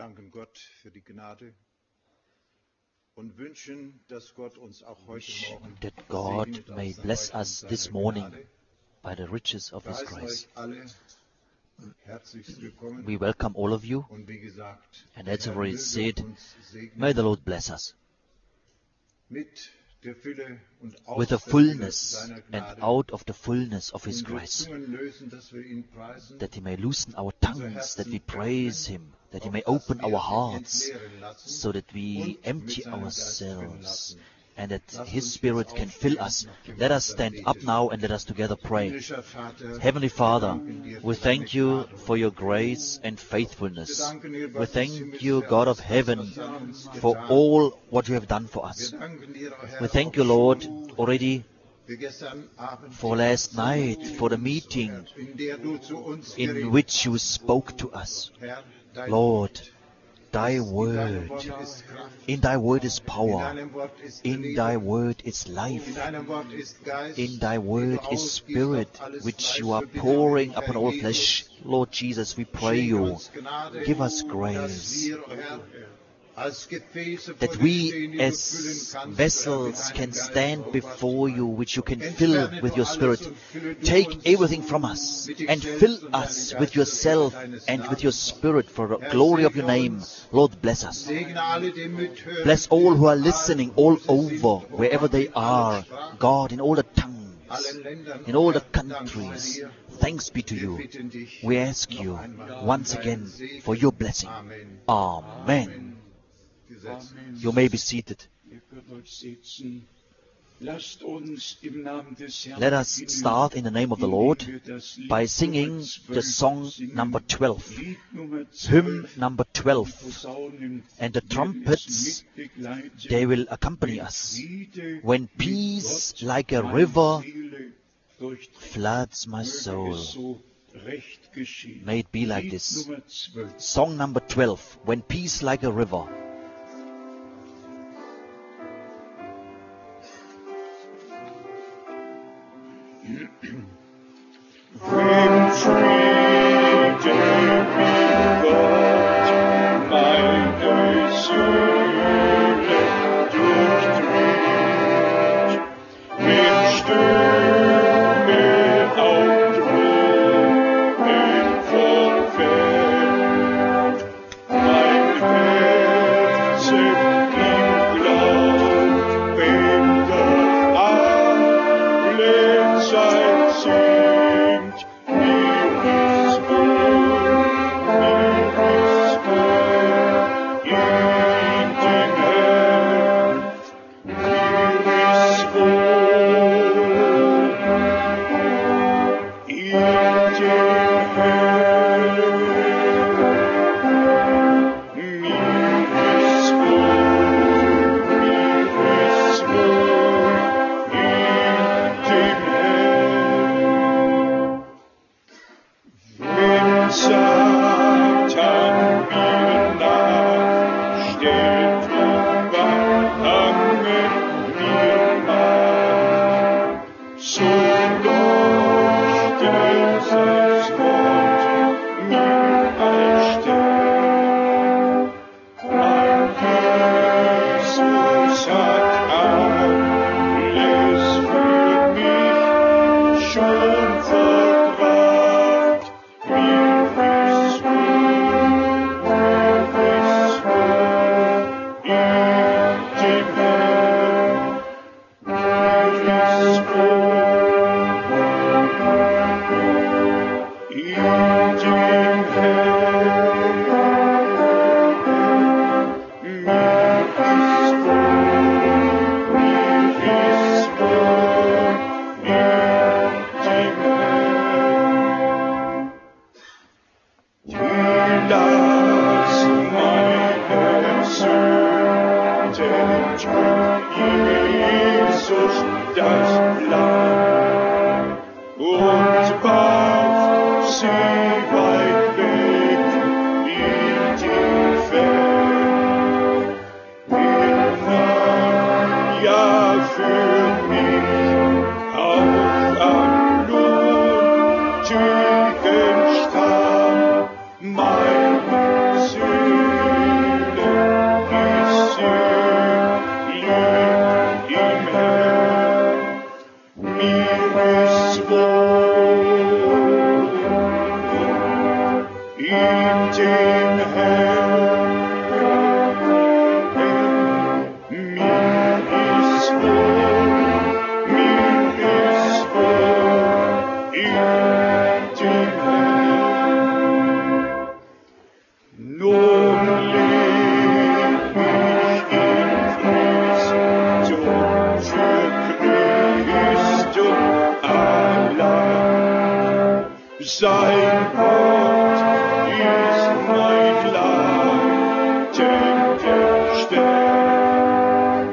danken Gott für die Gnade und wünschen, dass Gott uns auch heute Morgen that God segnet may aus bless Reichen us seiner this morning Gnade. by the riches of Wir His heißen grace. euch alle herzlichst willkommen We welcome all of you, und wie gesagt, and der as Herr already möge said, uns may segnen the Lord bless us mit der Fülle und aus with the der Fülle fullness seiner and Gnade out of the fullness of His und wir grace, Zungen lösen, dass wir ihn preisen, that He may loosen our unser tongues, that Herzen we praise öffnen, Him, that He auf may dass open wir our ihn hearts entleeren lassen so that we und mit empty seinem Geist füllen ourselves lassen. and that Lasst His uns Spirit jetzt can fill aufstehen, us. noch Let us gemeinsam stand up beten. now and let us together pray. Himmlischer Vater, Heavenly wir Father, danken dir we für deine thank you Gnade for und your Fülle. grace and Wir faithfulness. danken dir, We Gott des thank Himmels, you, für God alles of das, heaven, was du an uns for getan all what you have done for hast. us. Wir danken dir, o Herr, We thank auch you, Lord, schon already für gestern Abend for die last ganze night, for the zu uns, o meeting Herr, in der du zu uns in geredet which you hast. spoke to us. Herr, dein Lord, Wort thy ist, in deinem word, Wort ist Kraft, in thy word is in power, deinem Wort ist in thy Leben, word is in life, deinem Wort ist Geist, in thy den du word is ausgießt spirit, auf alles which Fleisch, you are so bitten pouring wir dich, upon Herr all flesh. Jesus, Lord Jesus, we pray schenke you, uns Gnade, give us dass grace, wir, o Herr, als Gefäße vor that dir we stehen, die du füllen as kannst, Herr, mit vessels deinem can Geist, stand so before was you, du which you can meinst. fill Entferne with du your alles spirit. und fülle du Take uns everything from us mit dich and selbst fill und deinem us Geist with zur Ehre yourself deines and with your Namens. spirit for the Herr, glory of your segne name. uns, Lord, bless us. segne alle, die mithören, Bless all who are überall, listening wo all sie sind, over, o wherever Gott, they in allen are. Sprachen, God, in all the tongues, allen Ländern, in o all the Herr, danken wir countries. dir. Thanks be to Wir you. bitten dich We ask noch you einmal um once deinen again Segen. for your blessing. Amen. Amen. Gesetzt. You may be seated. Ihr könnt euch sitzen. Lasst uns im Namen des Herrn Let us beginnen, start in the name of the Lord indem wir das Lied by Nummer singing 12 the song singen. number 12, Lied Nummer 12. hymn number 12. Posaunen And the werden es trumpets, mitbegleiten. they will accompany Wenn us. Friede When mit peace Gott like a meine river Seele durchdringt. floods my Möge soul. es so recht geschehen. May it be like Lied this. Nummer 12. Song number 12, When Peace Like a River. Wenn Friede mit Gott meine Seele durchdringt, wenn Stürme aufdrohen verfällt, mein Herzen im Glauben doch alle Zeit singt, mir ist wohl in dem Herrn, mir ist wohl in dem Herrn, mir ist wohl in dem Herrn. Wenn Satan mir nachstellt und behangen mir macht, so leuchtet das Wort mir als Stern. Mein Jesus hat alles für mich schon vollbracht. Mir ist wohl in dem Herrn. Mir ist wohl in dem Herrn. Mir ist wohl in dem Herrn. Lass meine Sünden tut Jesus das Lamm und warf sie weit weg in die Ferne. Er nahm ja für mich auch am blutigen Stamm meine Sünden Sein Wort ist mein leitender Stern.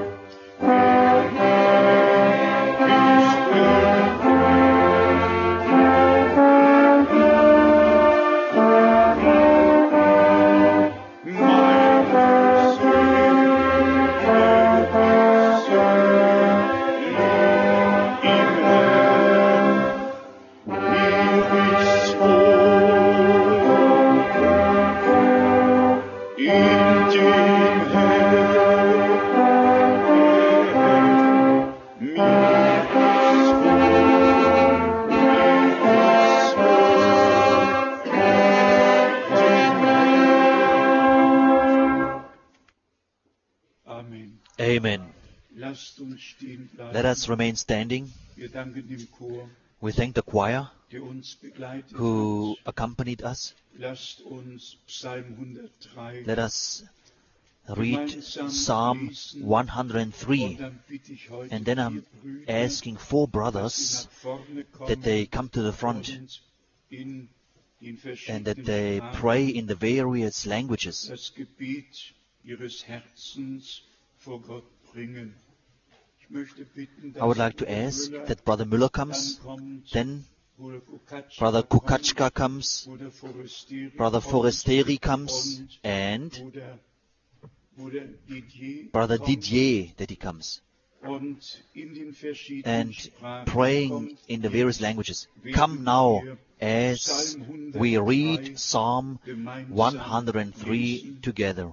Amen. Lasst uns stehen bleiben. Let us remain standing. Wir danken dem Chor, We thank the choir der uns begleitet who hat. accompanied us. Lasst uns Psalm 103 Let us read Psalm 103. und dann bitte ich heute And then I'm die Brüder, asking 4 dass sie brothers nach vorne kommen that they come to the front und in den and that verschiedenen they Sprachen pray in the various languages. das Gebet ihres Herzens vor Gott bringen. Ich möchte bitten, dass I would like to Bruder ask Müller that Brother Müller dann comes, kommt, then Bruder Kukatschka Brother kommt, Kukatschka comes, Bruder Forestieri Brother kommt Forestieri comes, und and Bruder Didier Brother kommt Didier that he comes. und in den verschiedenen And Sprachen praying kommt in the jetzt, various languages. während Come now wir as Psalm we 103 read Psalm gemeinsam 103 lesen. together.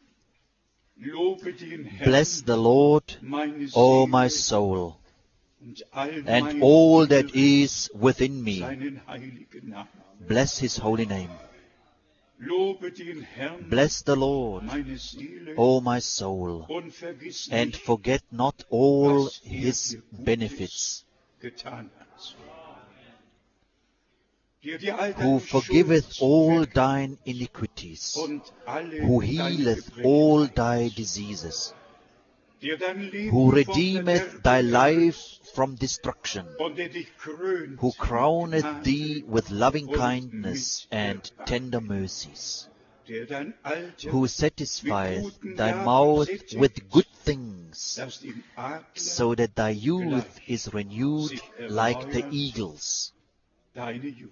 Lobe den Herrn, Bless the Lord, meine O Seele, my soul, und all and mein all that Innere is within me. seinen heiligen Namen. Bless his holy name. Lobe den Herrn, Bless the Lord, meine Seele, O my soul, und vergiss and nicht, forget not all was his dir Gutes benefits, getan hat. Der dir all who deine forgiveth Schuld all vergibt thine iniquities, und alle who deine healeth Gebrechen all heilt. thy diseases, Der dein Leben who vom redeemeth Verderben thy life erlöst from destruction, und der dich krönt who mit crowneth Gnade, thee with loving und kindness mit and Erbarmen. tender mercies, der dein Alter who satisfieth mit guten thy Gaben mouth sättigt, with good things, dass dem Adler so that thy youth is renewed sich like the erneuert eagles. deine Jugend.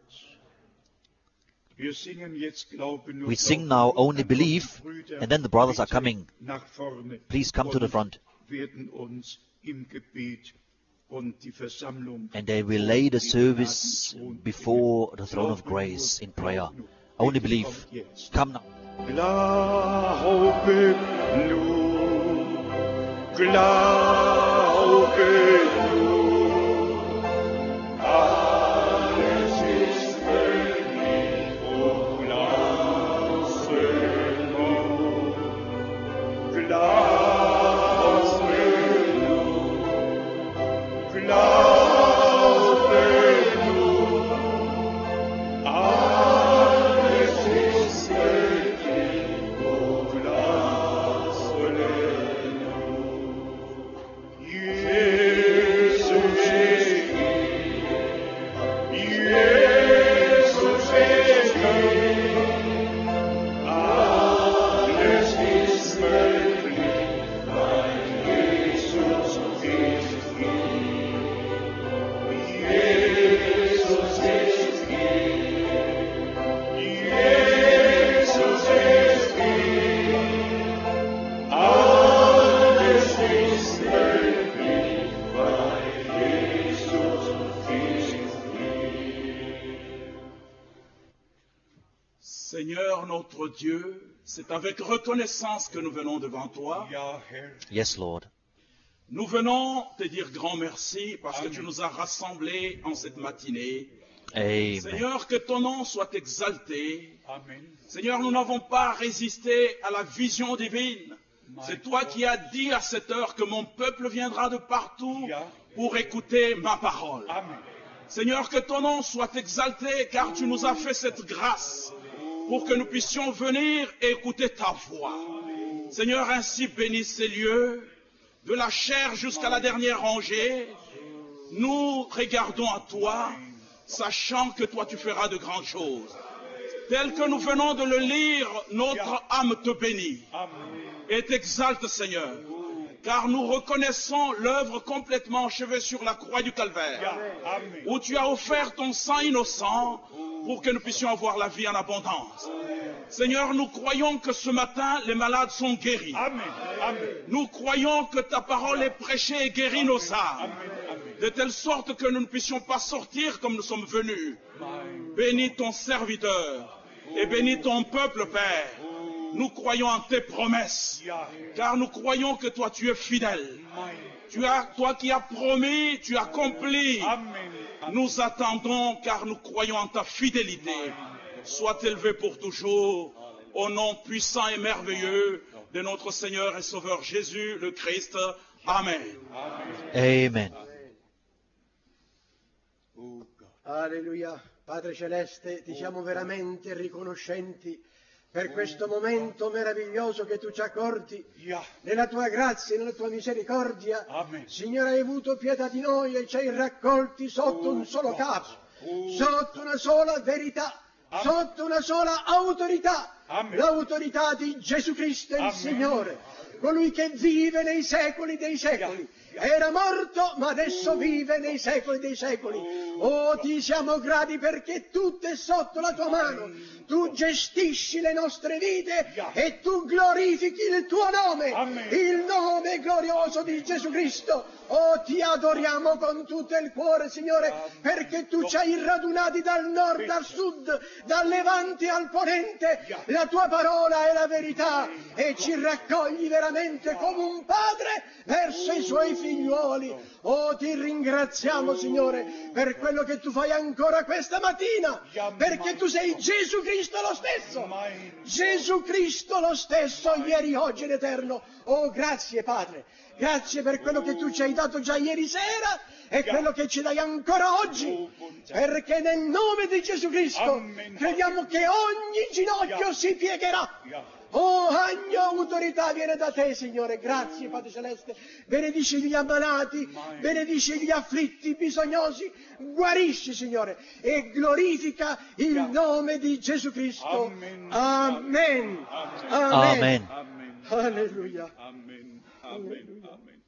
Wir singen jetzt Glaube nur We sing Glaube now nur, only dann kommen die believe, Brüder and then the brothers are bitte coming. nach vorne Please come to the und front. werden uns im Gebet und die Versammlung And they will vor lay the den service Gnadenthron before the bringen. throne of Glaube nur, grace in glaube prayer. nur. Only Bitte believe. kommt jetzt. Come now. Glaube nur, glaube nur, alles ist möglich, oh glaube nur, glaube nur, glaube nur, alles ist möglich, oh glaube nur. Jesus ist hier, Jesus ist hier, alles ist möglich, weil Jesus ist hier. Jesus ist hier, Jesus ist hier, alles ist möglich, weil Jesus ist hier. Seigneur notre Dieu, c'est avec reconnaissance que nous venons devant toi. Ja, Herr, Yes, Lord. Nous venons te dire grand merci parce que Amen. tu nous as rassemblés en cette matinée. Amen. Seigneur, que ton nom soit exalté. Amen. Seigneur, nous n'avons pas résisté à la vision divine. C'est toi qui as dit à cette heure que mon peuple viendra de partout pour écouter ma parole. Amen. Seigneur, que ton nom soit exalté car tu nous as fait cette grâce pour que nous puissions venir et écouter ta voix. Seigneur, ainsi bénis ces lieux, de la chair jusqu'à la dernière rangée. Nous regardons à toi. sachant que toi tu feras de grandes choses. Tel que nous venons de le lire, notre âme te bénit et t'exalte, Seigneur, car nous reconnaissons l'œuvre complètement achevée sur la croix du Calvaire, où tu as offert ton sang innocent pour que nous puissions avoir la vie en abondance. Seigneur, nous croyons que ce matin, les malades sont guéris. Nous croyons que ta parole est prêchée et guérit nos âmes, de telle sorte que nous ne puissions pas sortir comme nous sommes venus. Bénis ton serviteur et bénis ton peuple, Père. Nous croyons en tes promesses, car nous croyons que toi, tu es fidèle. Toi qui as promis, tu accomplis. Nous attendons, car nous croyons en ta fidélité. Sois élevé pour toujours, au nom puissant et merveilleux de notre Seigneur et Sauveur Jésus, le Christ. Amen. Amen. Alleluia. Padre Celeste, ti siamo veramente riconoscenti per questo momento meraviglioso che tu ci accordi. Nella tua grazia e nella tua misericordia, Signore, hai avuto pietà di noi e ci hai raccolti sotto un solo capo, sotto una sola verità, sotto una sola autorità, l'autorità di Gesù Cristo il Signore, colui che vive nei secoli dei secoli. Era morto, ma adesso vive nei secoli dei secoli. Oh, ti siamo grati perché tutto è sotto la tua mano. Tu gestisci le nostre vite e tu glorifichi il tuo nome, il nome glorioso di Gesù Cristo. Oh, ti adoriamo con tutto il cuore, Signore, perché tu ci hai radunati dal nord al sud, dal levante al ponente. La tua parola è la verità e ci raccogli veramente come un padre verso i suoi figliuoli. Oh, ti ringraziamo, Signore, per quello che tu fai ancora questa mattina, perché tu sei Gesù Cristo lo stesso. Gesù Cristo lo stesso, ieri, oggi ed eterno. Oh, grazie, Padre. Grazie per quello che tu ci hai dato già ieri sera e quello che ci dai ancora oggi, perché nel nome di Gesù Cristo crediamo che ogni ginocchio si piegherà. Oh, ogni autorità viene da te, Signore. Grazie, Padre Celeste. Benedici gli ammalati, benedici gli afflitti, i bisognosi. Guarisci, Signore, e glorifica il nome di Gesù Cristo. Amen. Amen. Alleluia. Amen. Amen. Amen.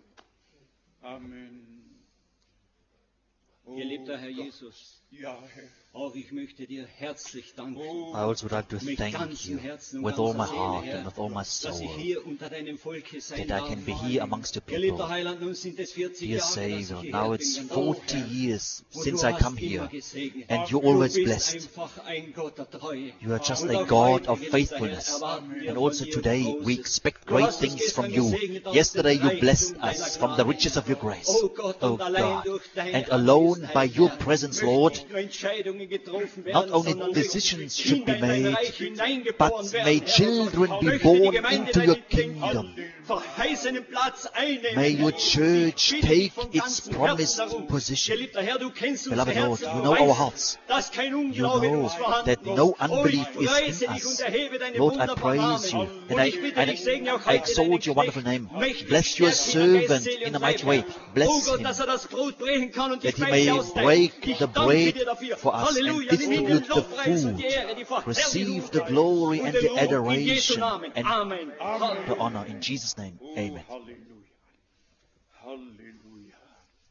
Amen. Geliebter Herr Jesus, Ja, Herr. auch ich möchte dir herzlich danken. I also would like to Mit thank ganzem you Herzen und with all my ganzer heart Seele, and with all my Herr, dass ich soul hier unter deinem Volke sein that I darf. can be here amongst your Geliebter people. Heiland, nun sind es 40 Dear Jahre, dass ich Savior, hierher now bin, it's ganz 40 Herr. years Und since du I hast come immer here, gesegnet. and you're Du always bist blessed. einfach ein Gott der Treue. You are just Und a auch God heute, of geliebter Herr, faithfulness. erwarten wir And von also dir today Großes. we expect Du great hast uns things from gestern you. gesegnet aus Yesterday dem you blessed Reichtum us deiner from the Gnade. riches of your grace. Oh Gott, Oh und allein God. durch deine And alone by Anwesenheit, your Herr, presence, möchten Lord, nicht nur Entscheidungen getroffen werden, not only sondern decisions möchten should be Kinder in dein made, Reich hineingeboren but werden, may Herr, children und be möchte die born Gemeinde into your den kingdom. verheißenen Platz einnehmen. May your Herr. church Ich bitte dich take von its ganzem promised Herzen darum. position. Geliebter Herr, du kennst unsere Beloved Lord, Herzen, you du know our weißt, hearts. dass kein You Unglaube in know uns vorhanden that ist. no Oh, unbelief ich is preise in dich und us. erhebe deine Lord, I wunderbaren praise you Namen. and Und ich bitte dich, segne auch I heute exalt your wonderful deinen name. Knecht mächtig, Bless your stärke ihn an Geist, servant Seele in und a mighty Leib, way. Herr. Oh Bless Gott, him, dass das Brot brechen kann und die that he Speise may austeilen. break Ich the danke bread dir dafür. for us and Halleluja, nimm ihm den distribute the Lobpreis und die food. Ehre, die Verherrlichung Receive the glory und and den the Ruhm in Jesu adoration Namen. and Amen. the honor in Jesus' name. Amen. Halleluja. Halleluja.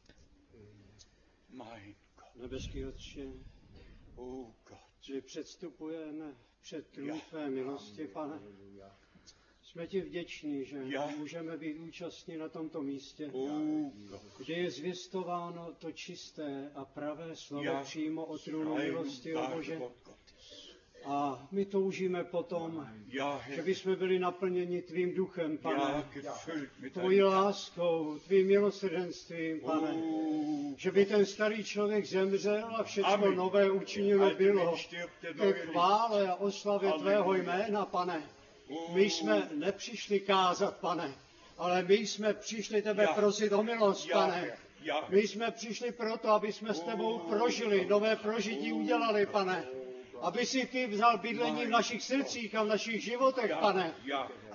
Mein Gott. Nebeský Otče, Oh Gott. my předstupujeme před trůn tvé milosti, Pane. Jsme ti vděční, že můžeme být účastní na tomto místě, Oh Gott. kde je zvěstováno to čisté a pravé slovo přímo o trůnu milosti, o Bože. A my toužíme potom, že bychom byli naplněni tvým duchem, Pane, tvojí láskou, tvým milosrdenstvím, Pane. Že by ten starý člověk zemřel a všechno nové učiněno bylo ke chvále a oslavě tvého jména, Pane. My jsme nepřišli kázat, Pane, ale my jsme přišli tebe prosit o milost, Pane. My jsme přišli proto, aby jsme s tebou prožili, nové prožití udělali, Pane. Aby si ty vzal bydlení v našich srdcích a v našich životech, Pane.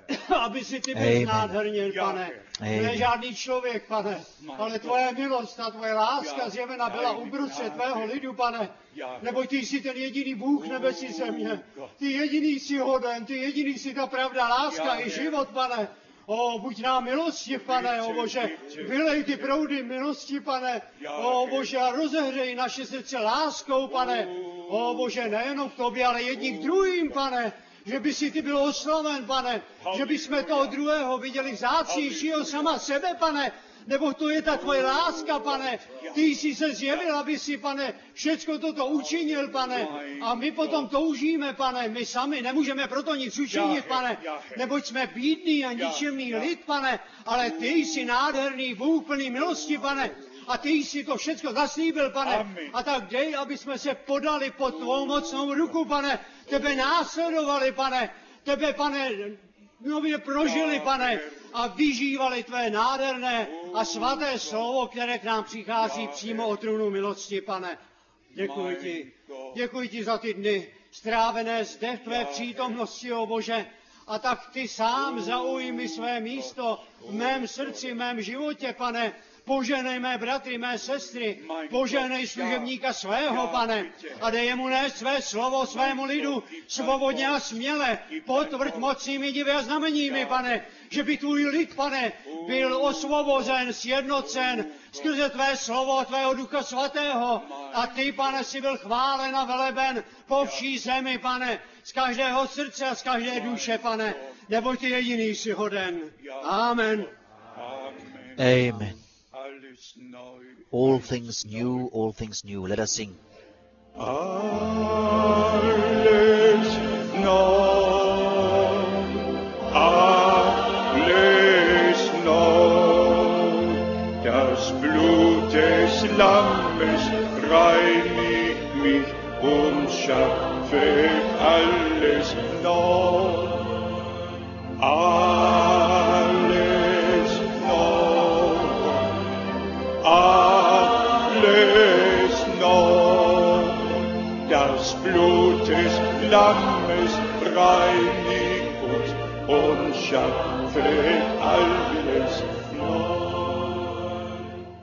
aby si ty byl Amen. nádherně, pane. Amen. Ne žádný člověk, pane, ale tvoje milost a tvoje láska zjevena byla uprostřed tvého lidu, pane. Neboť ty jsi ten jediný Bůh nebesí země. Ty jediný jsi hoden, ty jediný jsi ta pravda, láska i život, pane. O, buď nám milostiv, pane, o Bože, vylej ty proudy milosti, pane, o Bože, a rozehřej naše srdce láskou, pane, o Bože, nejenom k tobě, ale jedním k druhým, pane, že by si ty byl oslaven, pane, že by jsme toho druhého viděli vzácnějšího sama sebe, pane, nebo to je ta tvoje láska, pane. Ty jsi se zjevil, aby si, pane, všecko toto učinil, pane. A my potom toužíme, pane. My sami nemůžeme proto nic učinit, pane. Neboť jsme bídný a ničemný lid, pane. Ale ty jsi nádherný Bůh plný milosti, pane. A ty jsi to všecko zaslíbil, pane. A tak dej, aby jsme se podali pod tvou mocnou ruku, pane. Tebe následovali, pane. Tebe, pane, nově prožili, pane, a vyžívali tvé nádherné a svaté slovo, které k nám přichází přímo od trůnu milosti, pane. Děkuji ti za ty dny strávené zde v tvé přítomnosti, o Bože. A tak ty sám zaujmi své místo v mém srdci, v mém životě, pane. Poženej mé bratry, mé sestry, poženej služebníka svého, pane, a dej jemu nést své slovo svému lidu, svobodně a směle, potvrď mocnými divy a znameními, pane, že by tvůj lid, pane, byl osvobozen, sjednocen skrze tvé slovo, tvého Ducha Svatého, a ty, pane, si byl chválen a veleben po vší zemi, pane, z každého srdce a z každé duše, pane, neboť ty jediný jsi hoden. Amen. Amen. All things new, all things new. Let us sing. Alles neu, alles neu. Das Blut des Lammes reinigt mich und schafft alles neu. Alles neu, alles neu. Das Blut des Lammes reinigt uns und schafft alles neu.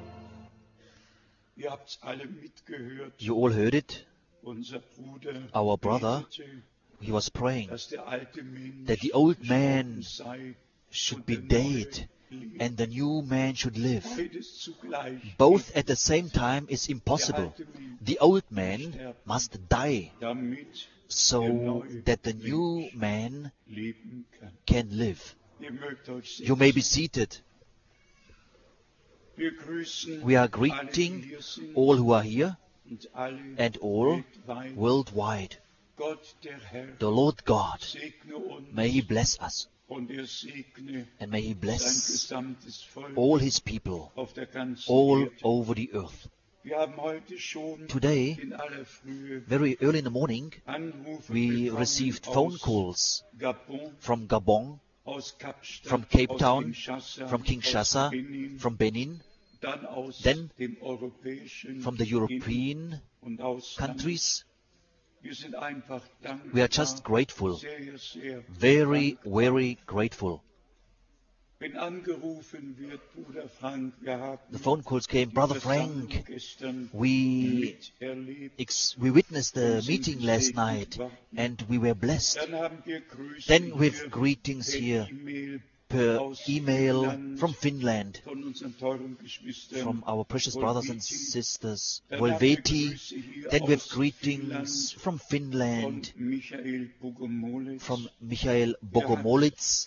Ihr habt's alle mitgehört. You all heard it. Unser Bruder, Our brother, he was praying that the old man should be dead and the new man should live. Both at the same time is impossible. The old man must die so that the new man can live. You may be seated. We are greeting all who are here and all worldwide. The Lord God, may He bless us, and may He bless all His people all over the earth. Today, very early in the morning, we received phone calls from Gabon, from Cape Town, from Kinshasa, from Benin, then from the European countries. We are just grateful, very, very grateful. The phone calls came, Brother Frank, we witnessed the meeting last night and we were blessed. Then with greetings here per email from Finland, from our precious brothers and sisters, Volveti. Then with greetings from Finland, from Michael Bogomolets.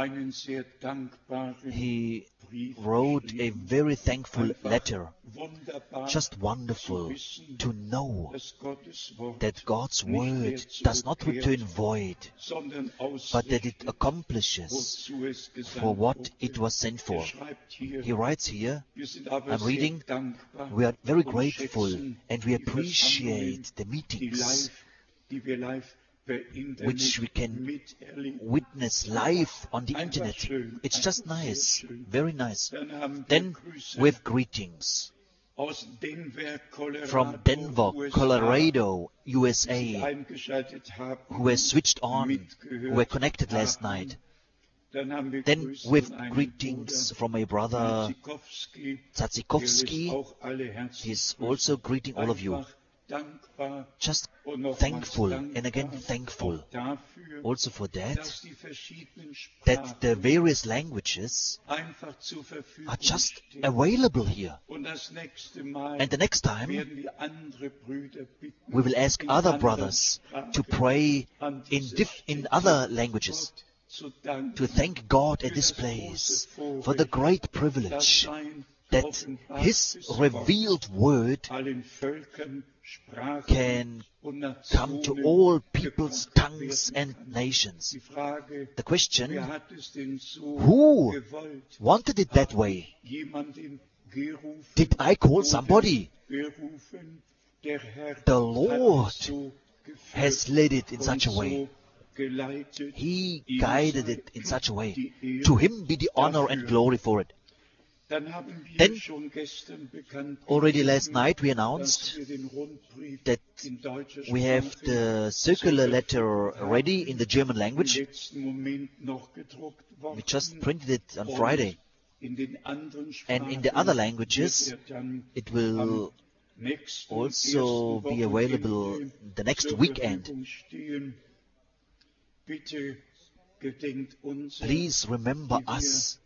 He wrote a very thankful letter. Just wonderful to know that God's word does not return void, but that it accomplishes for what it was sent for. He writes here, I'm reading, we are very grateful and we appreciate the meetings which we can witness live on the internet. It's just nice, very nice. Then with greetings from Denver, Colorado, USA, who were switched on, who were connected last night. Then with greetings from my brother Zatzikowski, he is also greeting all of you. Just thankful and again thankful also for that the various languages are just available here. And the next time we will ask other brothers to pray in other languages, to thank God at this place for the great privilege that His revealed word can come to all people's tongues and nations. The question, who wanted it that way? Did I call somebody? The Lord has led it in such a way. He guided it in such a way. To Him be the honor and glory for it. Then, already last night we announced that we have the circular letter ready in the German language. We just printed it on Friday. And in the other languages, it will also be available the next weekend. Please remember us,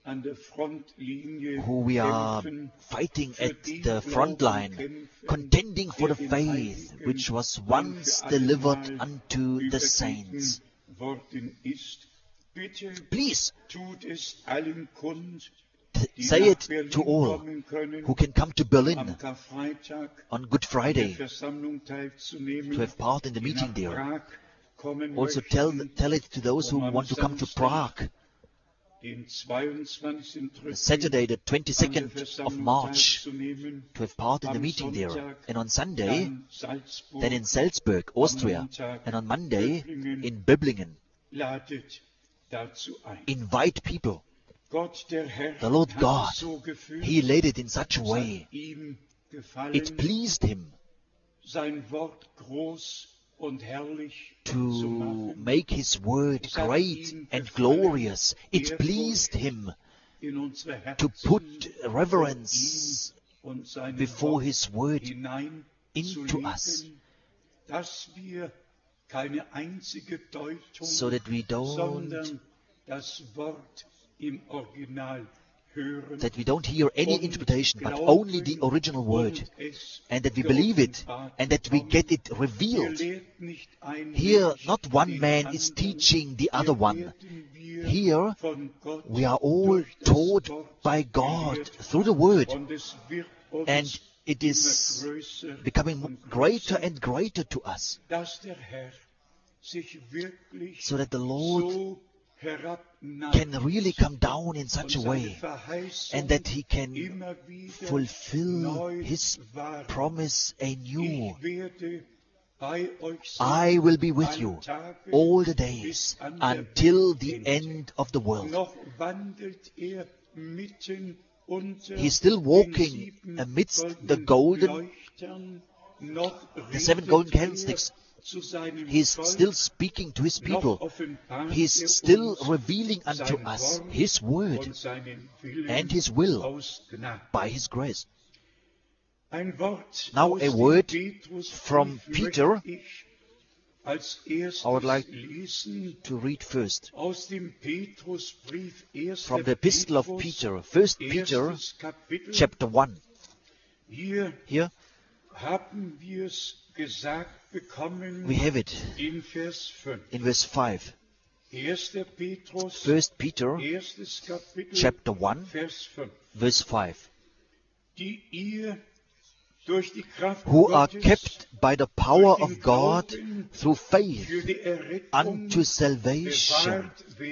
who we are fighting at the front line, contending for the faith which was once delivered unto the saints. Please say it to all who can come to Berlin on Good Friday to have part in the meeting there. Also tell it to those who want to come to Prague. Saturday, the 22nd of March, to have part in the meeting there. And on Sunday, then in Salzburg, Austria. And on Monday, in Böblingen. Invite people. The Lord God, He led it in such a way. It pleased Him to make His word great and glorious. It pleased Him to put reverence before His word into us, so that we don't hear any interpretation, but only the original word, and that we believe it, and that we get it revealed. Here, not one man is teaching the other one. Here, we are all taught by God through the word, and it is becoming greater and greater to us, so that the Lord can really come down in such a way, and that He can fulfill His promise anew. I will be with you all the days until the end of the world. He is still walking amidst the 7 golden candlesticks. He is still speaking to His people. He is still revealing unto us His word and His will by His grace. Now a word from Peter. I would like to read first from the Epistle of Peter, 1 Peter chapter 1. Here we have it in verse 5. 1 Peter chapter 1, verse 5. Who are kept by the power of God through faith unto salvation,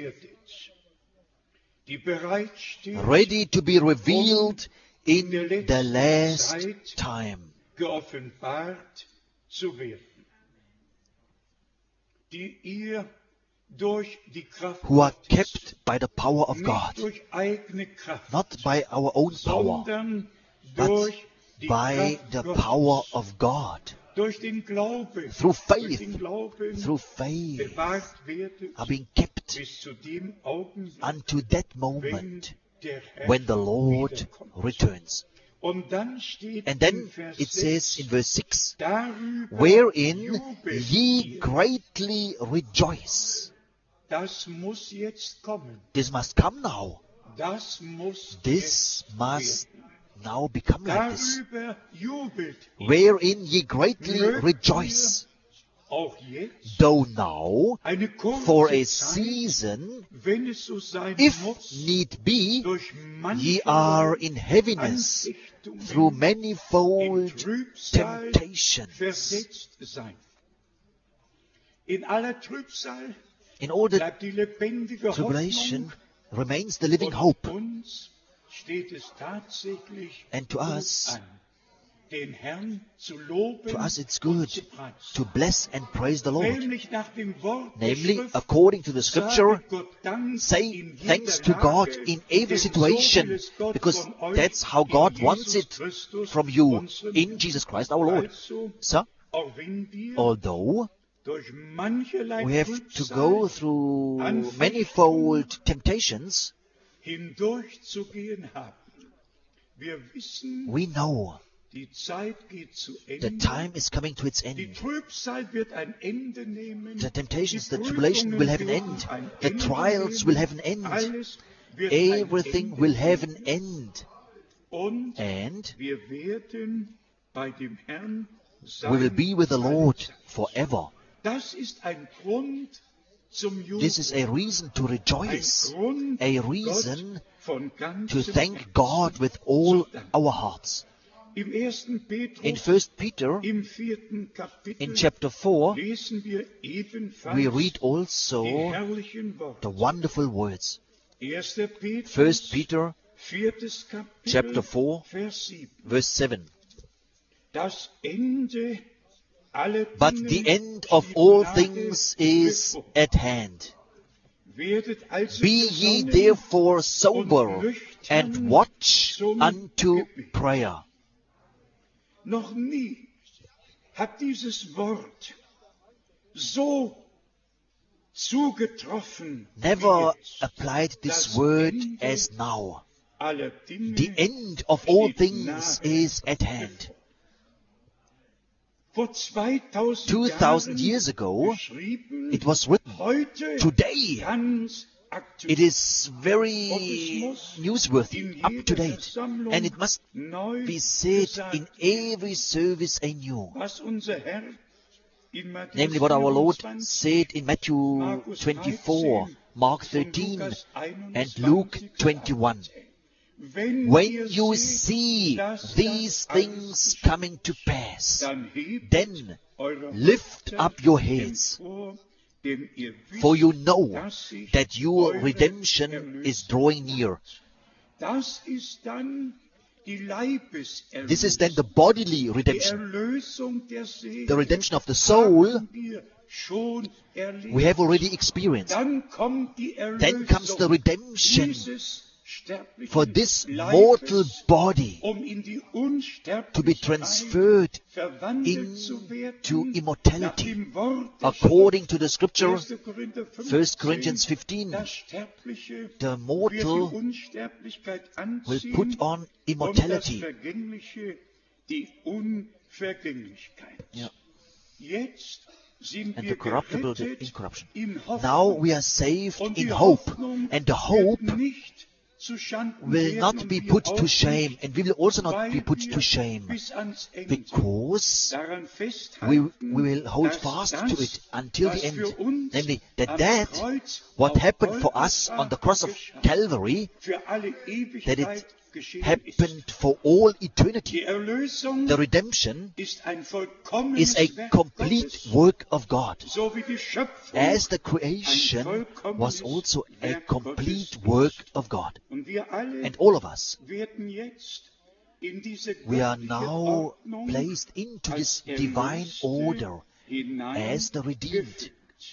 ready to be revealed in the last time. Who are kept by the power of God, not by our own power, but by the power of God. Through faith, are being kept bis zu dem Augenblick, unto that wenn moment der Herr when the Lord wiederkommt. returns. Und dann steht And in then Vers it 6, says in verse 6, darüber wherein jubelt ye ihr. greatly rejoice. Das muss jetzt kommen. This must come now. Das muss This jetzt must werden. now become like this. Darüber jubelt ihr. Wherein ye greatly Mögt rejoice. Auch jetzt Though now, eine for kurze a Zeit, season, wenn es so sein if muss, need be, durch ye are mancherlei in heaviness Anfechtungen through in manifold Trübsal temptations. versetzt sein. In aller Trübsal In all the bleibt die lebendige tribulation Hoffnung. remains the living Und hope. uns steht es tatsächlich And to gut us, an, den Herrn zu loben to us it's und good zu preisen. to bless and praise the Lord. Nämlich nach dem Wort der Namely, Schrift, according to the scripture, sage Gott Dank say in jeder thanks to Lage, God in every denn so situation, will es Gott because von euch that's how in God Jesus wants it Christus, from you unserem in Herrn. Jesus Christ our Lord. Also, So, auch wenn wir although durch mancherlei we have to Trübsal go through manifold temptations, hindurchzugehen haben, wir wissen, we know die Zeit geht zu the Ende. time is coming to its Die end. Trübsal wird ein Ende nehmen. The temptations, Die the tribulation Prüfungen will have an werden end. ein The Ende trials nehmen. will have an end. Alles wird ein Everything Ende will have an nehmen. end. Und And wir werden bei dem Herrn sein. we will be with the Lord forever. Das ist ein Grund zum Jubeln. This is a reason to rejoice, Ein Grund, a Gott reason von to ganzem thank Herzen God with all zu danken. our hearts. Im 1. In Petrus, 1 Peter, im 4. Kapitel, in chapter 4, lesen wir ebenfalls we read die also herrlichen Worte. the wonderful words. 1. 1 Peter, 4. Kapitel, chapter 4, Vers 7. verse 7. Das Ende aller But Dinge the end of all steht things nahe is bevor. at hand. Werdet also Be ye besonnen therefore sober und nüchtern and watch zum unto Gebet. prayer. Noch nie hat dieses Wort so zugetroffen Never wie jetzt. applied this Das word Ende as now. aller Dinge The end of all steht things nahe is at hand. Vor 2000 2000 Jahren years ago, geschrieben, it was written. heute Today, ganz aktuell. it is very newsworthy, up to date, and it must neu be said gesagt in every service anew. was unser Herr in Matthäus Namely, what our Lord 24, said in Matthew 24, Mark 13, and Luke 21. Wenn When ihr you seht, see dass these das alles things geschieht, coming to pass, dann hebt then eure lift Häupter up your heads, empor, denn ihr wisst, for you know dass sich that your eure redemption Erlösung is drawing near. Das ist dann die Leibeserlösung. This is then the bodily Die redemption, Erlösung der Seele. the redemption of the soul haben wir schon erlebt. we have already experienced. Dann kommt die Erlösung Then comes the redemption dieses sterblichen for this Leibes, mortal body in die to be transferred verwandelt zu werden, into nach immortality. dem Wort der According to the scripture, 1. Korinther 1 Corinthians 15, das Sterbliche the wird mortal die Unsterblichkeit will anziehen put on und das immortality. Vergängliche die Unvergänglichkeit. Yeah. Jetzt sind And wir the corruptible, the gerettet incorruption. in Hoffnung. Now we are saved Und die in hope, Hoffnung and the hope wird nicht zu Schanden will werden not und be wir put auch to shame, nicht, and we will also not weil be put wir to shame, bis ans Ende because daran we festhalten, will hold dass fast das, to it until was the für end. uns Namely, am that Kreuz what auf happened for us Golgatha on the cross of geschah, Calvary, für alle that Ewigkeit it geschehen ist. happened for all Die eternity. Erlösung The redemption ist ein is vollkommenes a Werk complete Gottes, work of God. so wie die Schöpfung. As the creation was also a complete work of God. Und wir alle And all of us, werden jetzt in diese we are göttliche now Ordnung placed into als this divine Erlöste order as the redeemed. hineingefügt.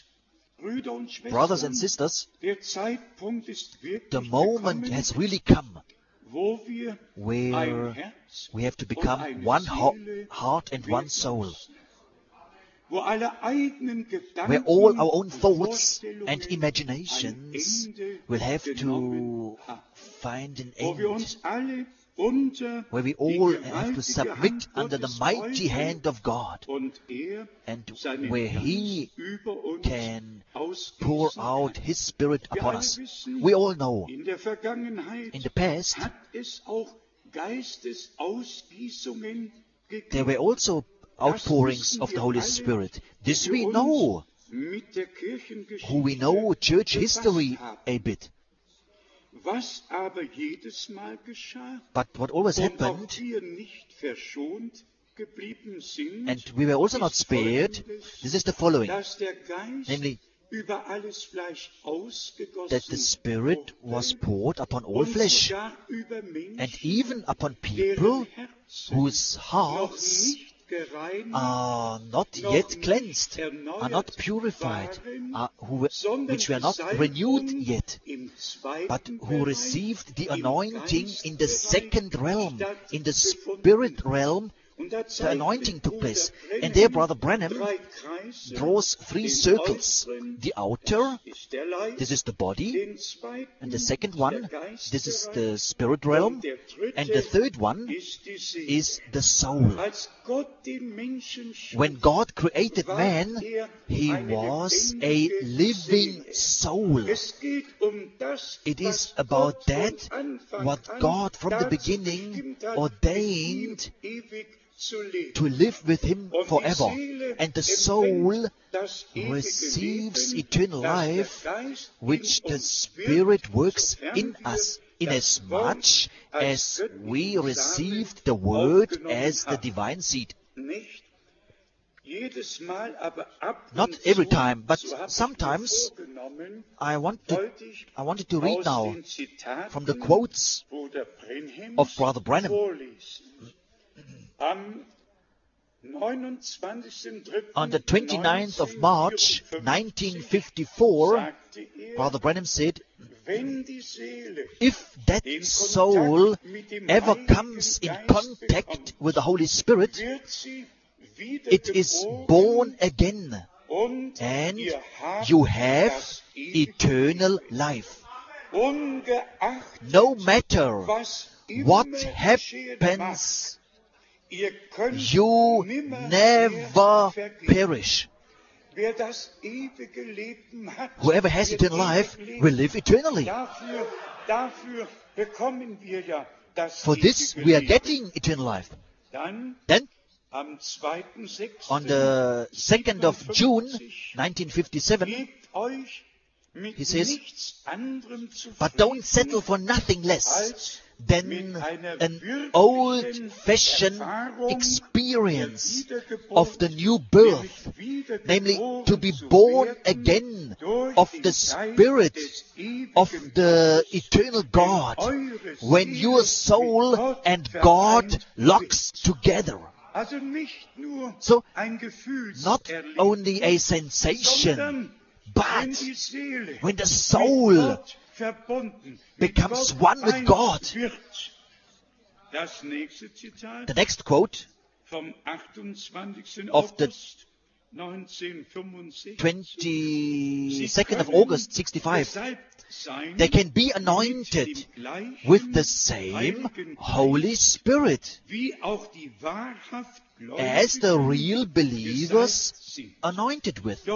Brüder und Schwestern, Brothers and sisters, der Zeitpunkt ist wirklich the moment gekommen, has really come wo wir ein where Herz we have to und become eine one Seele heart and one werden soul. müssen. where all our own thoughts and imaginations will have to find an end, where we all have to submit under the mighty hand of God, and where He can pour out His Spirit upon us. We all know in the past there were also outpourings of the Holy Spirit. This we know, who we know church history a bit. But what always happened, and we were also not spared, this is the following, namely, that the Spirit was poured upon all flesh, and even upon people whose hearts are not yet cleansed, are not purified, which were not renewed yet, but who received the anointing in the second realm, in the spirit realm. The anointing took place. And there Brother Branham draws 3 circles. The outer, this is the body. And the second one, this is the spirit realm. And the third one is the soul. When God created man, he was a living soul. It is about that what God from the beginning ordained to live with Him forever. And the soul receives eternal life, which the Spirit works in us, inasmuch as we received the Word as the divine seed. Not every time, but sometimes I wanted to read now from the quotes of Brother Branham. On the 29th of March 1954, Brother Branham said, if that soul ever comes in contact with the Holy Spirit, it is born again, and you have eternal life. No matter what happens, you never perish. Whoever has eternal life will live eternally. For this we are getting eternal life. Then, on the 2nd of June 1957, he says, but don't settle for nothing less than an old-fashioned experience of the new birth, namely to be born again of the Spirit of the eternal God, when your soul and God locks together. So, not only a sensation, but when the soul becomes one with God. The next quote of the 22nd of August 65, they can be anointed with the same Holy Spirit as the real believers anointed with.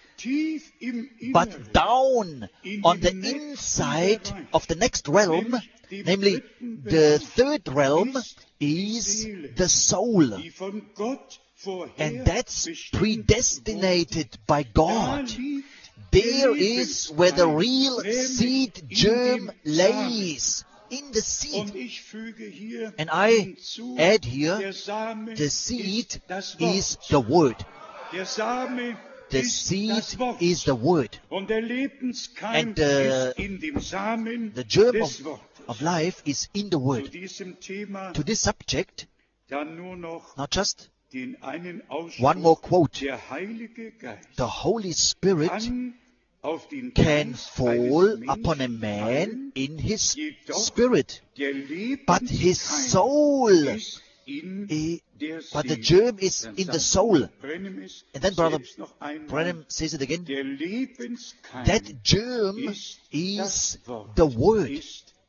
But down on the inside of the next realm, namely the third realm, is the soul. And that's predestinated by God. There is where the real seed germ lays, in the seed. And I add here, the seed is the Word. The seed is the Word. And the germ of life is in the Word. To this subject, now just one more quote. The Holy Spirit can fall upon a man in his spirit, but his soul but the germ is in the soul. And then Brother Branham says it again. That germ is the Word.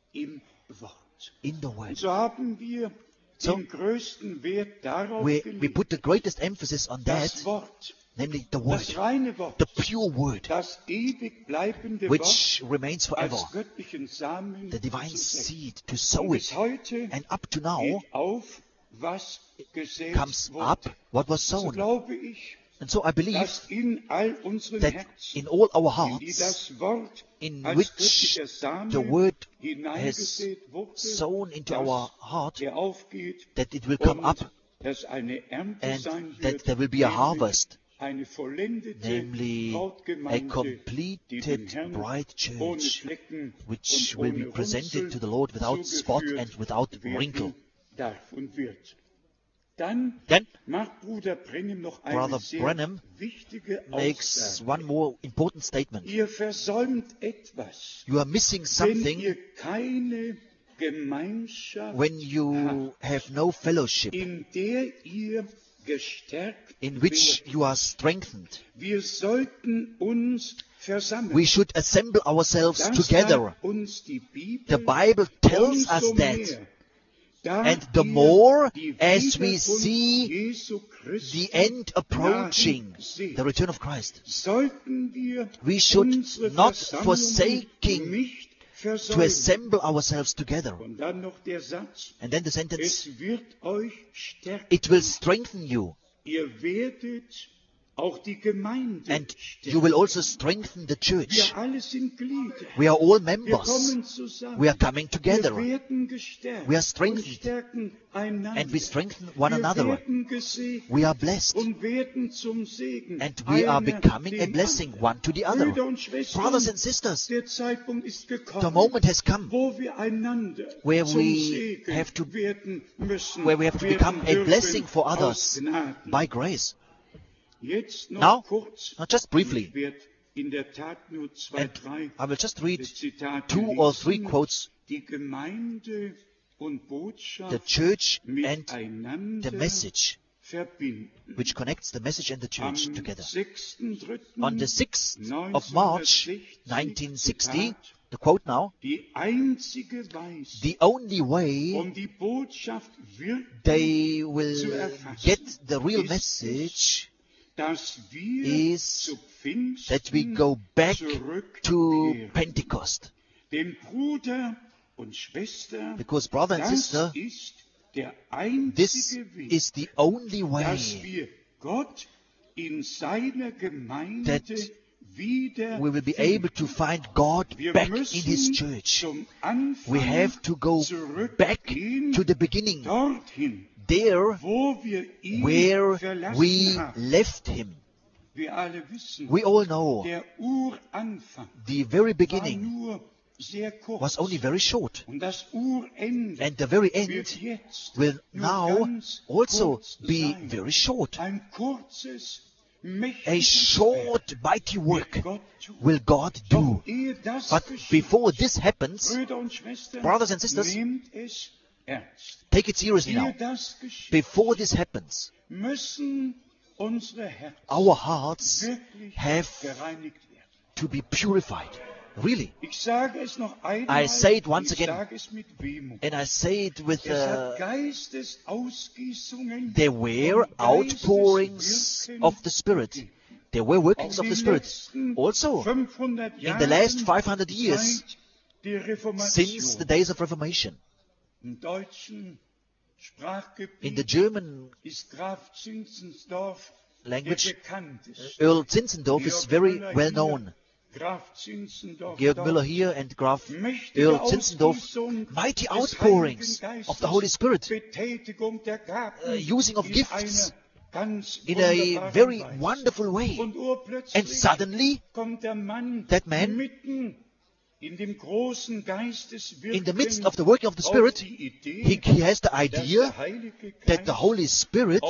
In the Word. So we put the greatest emphasis on that, namely the Word, the pure Word, which remains forever, the divine seed, to sow it. And up to now comes up what was sown. And so I believe that in all our hearts, in which the Word has sown into our heart, that it will come up and that there will be a harvest, namely a completed bride church, which will be presented to the Lord without spot and without wrinkle. Then Brother Branham makes one more important statement. You are missing something when you have no fellowship in which you are strengthened. We should assemble ourselves together. The Bible tells us that. And the more as we see the end approaching, the return of Christ, we should not forsaking to assemble ourselves together. And then the sentence, it will strengthen you. And you will also strengthen the church. We are all members. We are coming together. We are strengthened. And we strengthen one another. We are blessed. And we are becoming a blessing one to the other. Brothers and sisters, the moment has come where we have to become a blessing for others by grace. Now, just briefly, and I will just read 2 or 3 quotes. The church and the message, which connects the message and the church together. On the 6th of March, 1960, the quote now, the only way they will get the real message is that we go back to Pentecost. Because, brother and sister, this is the only way that we will be able to find God back in His church. We have to go back to the beginning, there where we left Him. We all know the very beginning was only very short, and the very end will now also be very short. A short, mighty work will God do. But before this happens, brothers and sisters, take it seriously now. Before this happens, our hearts have to be purified. Really. I say it once again, and I say it with there were outpourings of the Spirit. There were workings of the Spirit. Also, in the last 500 years, since the days of Reformation, in the German language, Earl Zinzendorf is very well known. Georg Müller here and Graf Earl Zinzendorf, mighty outpourings of the Holy Spirit, using of gifts in a very wonderful way. And suddenly, that man, in the midst of the working of the Spirit, he has the idea that the Holy Spirit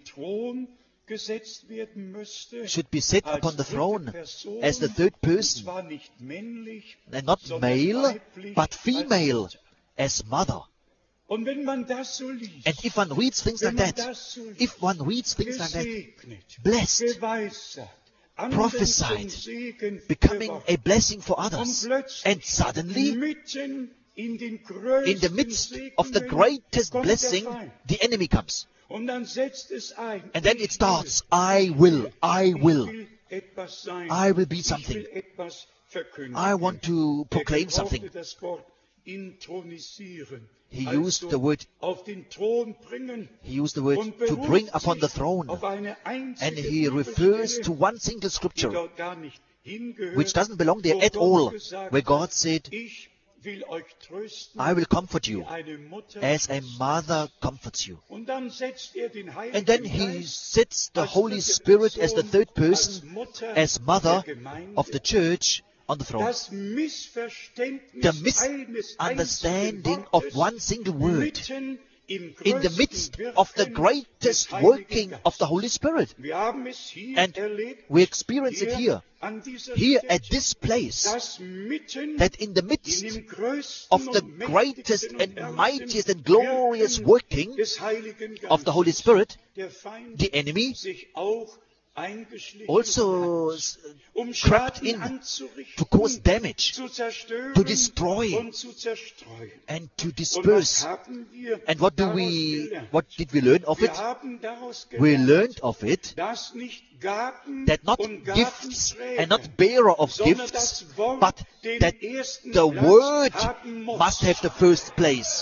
should be set upon the throne as the third person, and not male, but female, as mother. Und wenn man das so liest, And if one reads things like wenn man that, das so liest, if one reads things like that, gesegnet, blessed, geweissagt, anderen prophesied, zum Segen becoming geworden. a blessing for Und others, plötzlich, and suddenly, mitten in den in the größten midst Segen of the greatest kommt blessing, der Feind. the enemy comes. Und dann setzt es ein. And then it Ich starts, I will, I will, will etwas sein. I will be Ich something. will etwas verkündigen. I want to proclaim Er something. gebrauchte das Wort intronisieren. He Also used the word, auf den Thron bringen. he used the word Und to beruft bring upon sich the throne. auf eine einzige And he Bibelstelle, refers to one single die scripture, dort gar nicht hingehört, which doesn't belong there wo at Gott all, gesagt where God hat, said, ich will euch trösten, I will comfort you wie eine Mutter as a tröstet. mother comforts you. Und dann setzt er den Heiligen And then he Geist sets the als Holy dritte Spirit as the Person, third als person, Mutter as mother der Gemeinde. of the church on the throne. Das Missverständnis The eines misunderstanding einzigen of Wortes one single word mitten im in the größten midst of the Wirken greatest des Heiligen working of the Geistes. Holy Spirit. Wir haben es hier And erlebt, we experience it here, an dieser here Stätte, at this place, dass mitten that in the in midst dem größten of the und greatest mächtigsten and und mightiest and herrlichsten glorious Wirken working des Heiligen of the Holy Geistes Spirit, der Feind the enemy sich auch eingeschlichen also hat, um crept Schaden in anzurichten, to cause damage, zu zerstören to destroy, und zu zerstreuen. and to Und was disperse. haben wir And what daraus gelernt? did we learn of Wir it? haben daraus We gelernt, learned of it dass nicht Gaben that not und gifts Gabenträger, and not bearer of sondern gifts, das Wort but den that ersten the Platz word haben muss. must have the first place.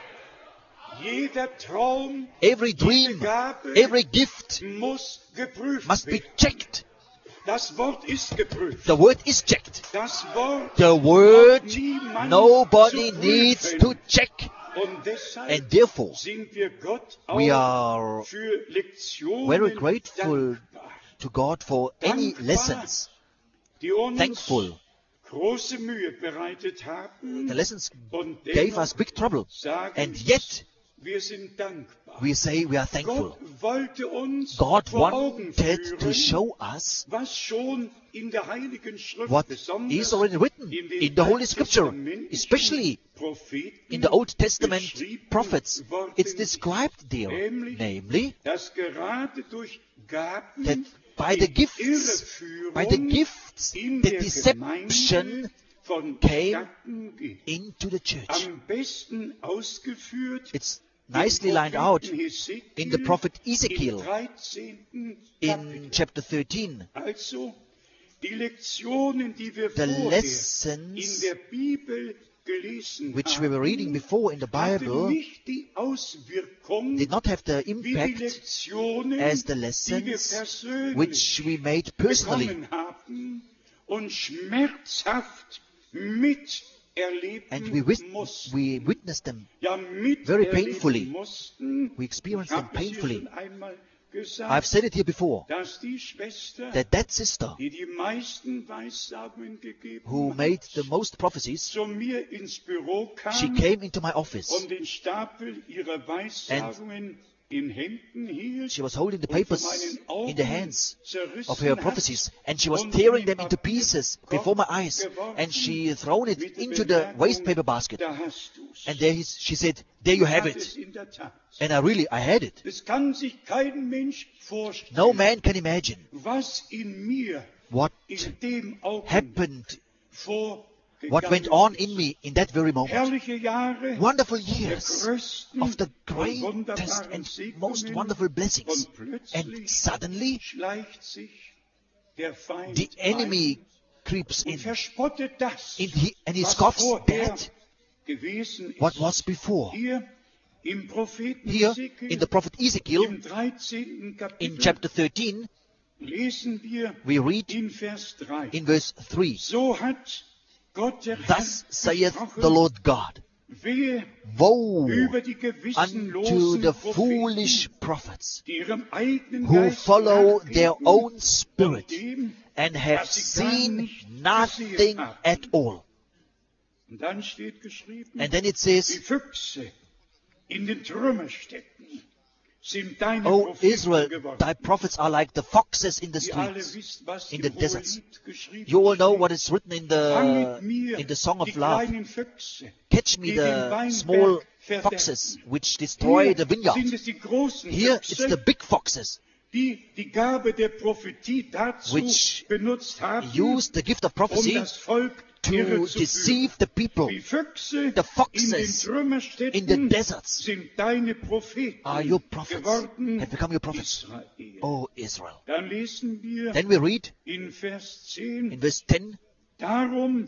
Jeder Traum, Every jede dream, Gabe every gift muss geprüft must be werden. checked. Das Wort ist geprüft. The word is checked. Das Wort The word braucht niemand nobody zu needs prüfen. to check. Und deshalb And therefore, sind wir Gott we auch are für Lektionen very grateful dankbar, to God for any Dankbar. lessons, die uns thankful. große Mühe bereitet haben. The lessons Und gave dennoch us big trouble. sagen And yet, wir sind dankbar. we say we are thankful. Gott wollte uns God vor Augen wanted to führen, show us was schon in der Heiligen Schrift, what besonders is already written in den in the Holy Scripture, alttestamentlichen especially Propheten in the Old Testament beschrieben prophets. worden It's ist, described there, nämlich, namely, dass gerade durch Gaben that by the die gifts, Irreführung by the gifts, in the der deception Gemeinde von came Statten geht. into the church. Am besten ausgeführt It's im nicely lined out Propheten Hesekiel in the prophet im Ezekiel 13. in Kapitel. chapter 13. Also die Lektionen, die wir The vorher in lessons der Bibel gelesen which we were reading before in the hatten Bible nicht die Auswirkung did not have the wie die impact Lektionen, as the die wir lessons persönlich which we made personally bekommen haben und schmerzhaft miterleben and we mussten. witnessed them. Ja, very painfully. miterleben mussten. We experienced Ich them habe es hier painfully. schon einmal I've gesagt, said it here before, dass die Schwester, that sister die die meisten Weissagungen gegeben who hat, made the most prophecies, zu mir ins Büro kam she came into my office. und den Stapel ihrer Weissagungen in Händen hielt She was holding the und vor papers meinen in the Augen hands zerrissen of her hat prophecies, and she was und tearing in them den into pieces before my eyes, and she thrown it mit der into the Bemerkung, waste paper basket. Da hast du's. And there she said, "There you have Hat it." es in der Tat. And I had it. Es kann sich kein Mensch vorstellen, No man can imagine was in mir what in dem Augenblick happened, vorgegangen what went on ist. in me in that very moment. Herrliche Jahre Wonderful der years größten of the und greatest wunderbaren and Segnungen, most wonderful blessings. und plötzlich And suddenly schleicht sich der Feind the enemy creeps ein in, und verspottet das, and he was scoffs vorher that gewesen ist. what was before. Hier im Propheten Here Hesekiel, in the prophet Ezekiel, im 13. Kapitel, in chapter 13, lesen wir we read in Vers 3. in verse 3, So hat Gott der Herr "Thus saith gesprochen, the Lord God, wehe woe über die unto gewissenlosen the Propheten, foolish prophets die ihrem eigenen who Geist follow their nachgeben own und spirit dem, and have was sie gar seen nicht nothing gesehen haben." at all." Und dann steht geschrieben, And then it die says, Füchse in den Trümmerstätten sind deine "O Propheten Israel, geworden. thy prophets are like the foxes in the Ihr alle streets, wisst, was in im the deserts." Hohelied geschrieben You all know steht. what is written Fanget mir in the Song die of Love. kleinen Füchse catch me the small foxes which destroy the vineyard. Here it's the big foxes die Gabe der Prophetie dazu which benutzt haben, use the gift of prophecy das Volk to irre zu deceive the people. Die Füchse The foxes in den Trümmerstädten in the deserts sind deine Propheten are your prophets, geworden, have become your prophets, Israel. O Israel. Dann lesen wir Then we read in Vers 10, in verse 10, darum,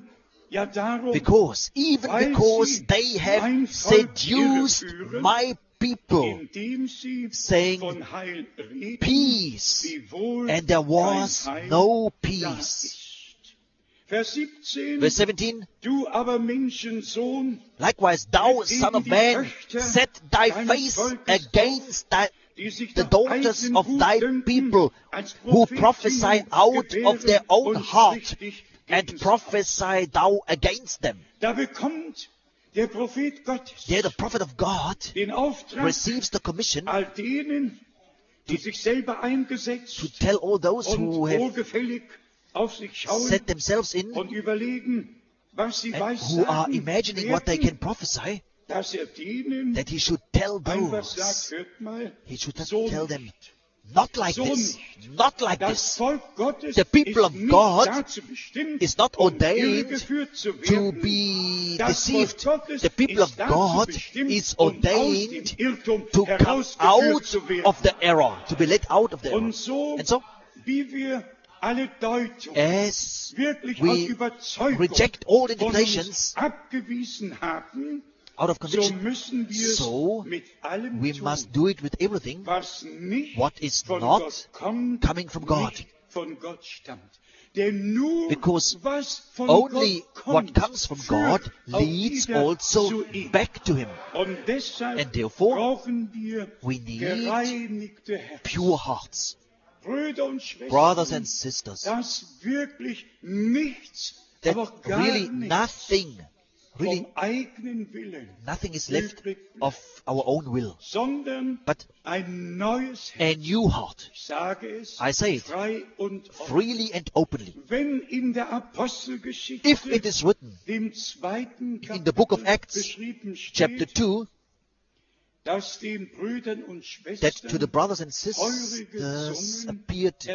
because, even because they have seduced my people, indem sie saying, von Heil reden, peace, wie wohl and there was dein Heil no da peace. ist. Vers 17, Verse 17, du aber Menschensohn, likewise thou, son of man, set thy face against die sich the nach daughters eigenen of Gut thy dünken, people, als who Prophetinnen prophesy out of their gebären own uns heart, richtig and gegen sie. prophesy thou against them. Da bekommt der Prophet Gottes There the prophet of God den Auftrag, receives the commission all denen, die sich selber eingesetzt to tell all those und who have wohlgefällig auf sich schauen set themselves in und überlegen, was sie and who are weissagen imagining what they werden, can prophesy, dass denen that he should tell einfach those, sagt, hört mal, he should so tell them, nicht. not like So this, nicht. not like Das this. Volk Gottes The people ist of nicht God dazu bestimmt, is not ordained irregeführt zu to werden. be Das Volk deceived. Gottes The people of ist dazu God bestimmt, is um aus ordained dem Irrtum to come herausgeführt out zu werden. of the error, to be let out of the error. Und so, And so, wie wir alle Deutungen as wirklich aus we Überzeugung reject all von interpretations uns abgewiesen haben, out of so conviction, müssen wir es so mit allem we tun, must do it with everything was nicht what is von not Gott kommt, coming from God. nicht von Gott stammt. Denn nur Because was von only Gott what kommt, comes from God führt auch leads wieder also zu ihm. back to Him. Und deshalb And therefore, brauchen wir we need gereinigte Herzen. pure hearts. Brüder und Schwestern, Brothers and sisters, dass wirklich nichts, that aber gar really nichts really vom eigenen Willen nothing is left übrig bleibt, of our own will, sondern but ein neues Herz. a new heart, Ich sage es I say it, frei und offen. freely and openly. Wenn in der Apostelgeschichte, If it is written dem zweiten in the book of Kapitel Acts, beschrieben chapter steht, 2, dass den Brüdern und that to the Schwestern brothers and sisters appeared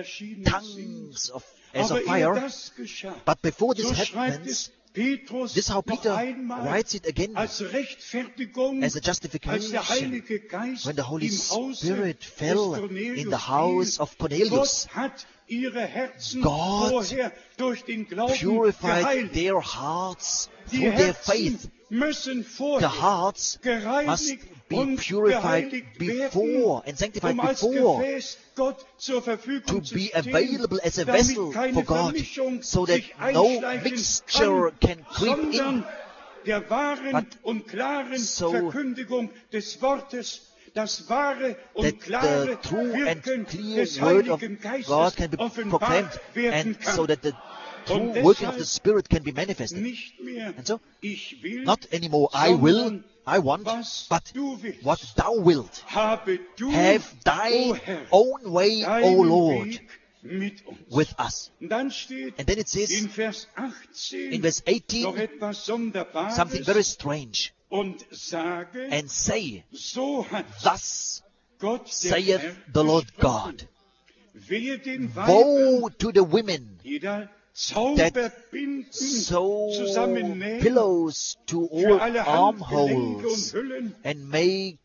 tongues as of aber ehe fire, das geschah, but before this so schreibt happens, es Petrus this is how noch Peter einmal writes it again als Rechtfertigung, as a als justification der Heilige Geist when the Holy im Hause Spirit des fell Cornelius in the house fiel. of Cornelius. Gott hat ihre Herzen God vorher durch den Glauben Purified geheiligt. their hearts Die through their faith. Herzen müssen The vorher hearts must gereinigt be und purified geheiligt before and sanctified als before Gefäß Gott zur Verfügung to zu be stehen, available as a damit vessel keine for God, Vermischung so that sich no einschleichen mixture can creep sondern in, der wahren but und klaren so Verkündigung des Wortes, das wahre und that klare the true Wirken and clear des word of Heiligen Geistes God can be offenbart proclaimed, werden and kann. so that the Und true working of the deshalb Spirit can be manifested. nicht mehr And so, ich will, not anymore I will, sondern I want, was but du willst. what thou wilt. Habe du, Have o thine Herr, own way, O deinen Lord, Weg mit uns. with us. Und dann steht And then it says in Vers 18 in verse noch 18 etwas Sonderbares something very strange, und sage, and say, so hat thus Gott der saith Herr the Lord gesprochen. God, Wehe den Weibern, woe to the women die da that Zauberbinden sew zusammennähen, pillows to für all alle Handgelenke armholes und Hüllen, and make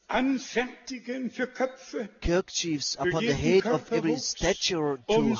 anfertigen für Köpfe, kerchiefs für upon the jeden head of every Körperwuchs, stature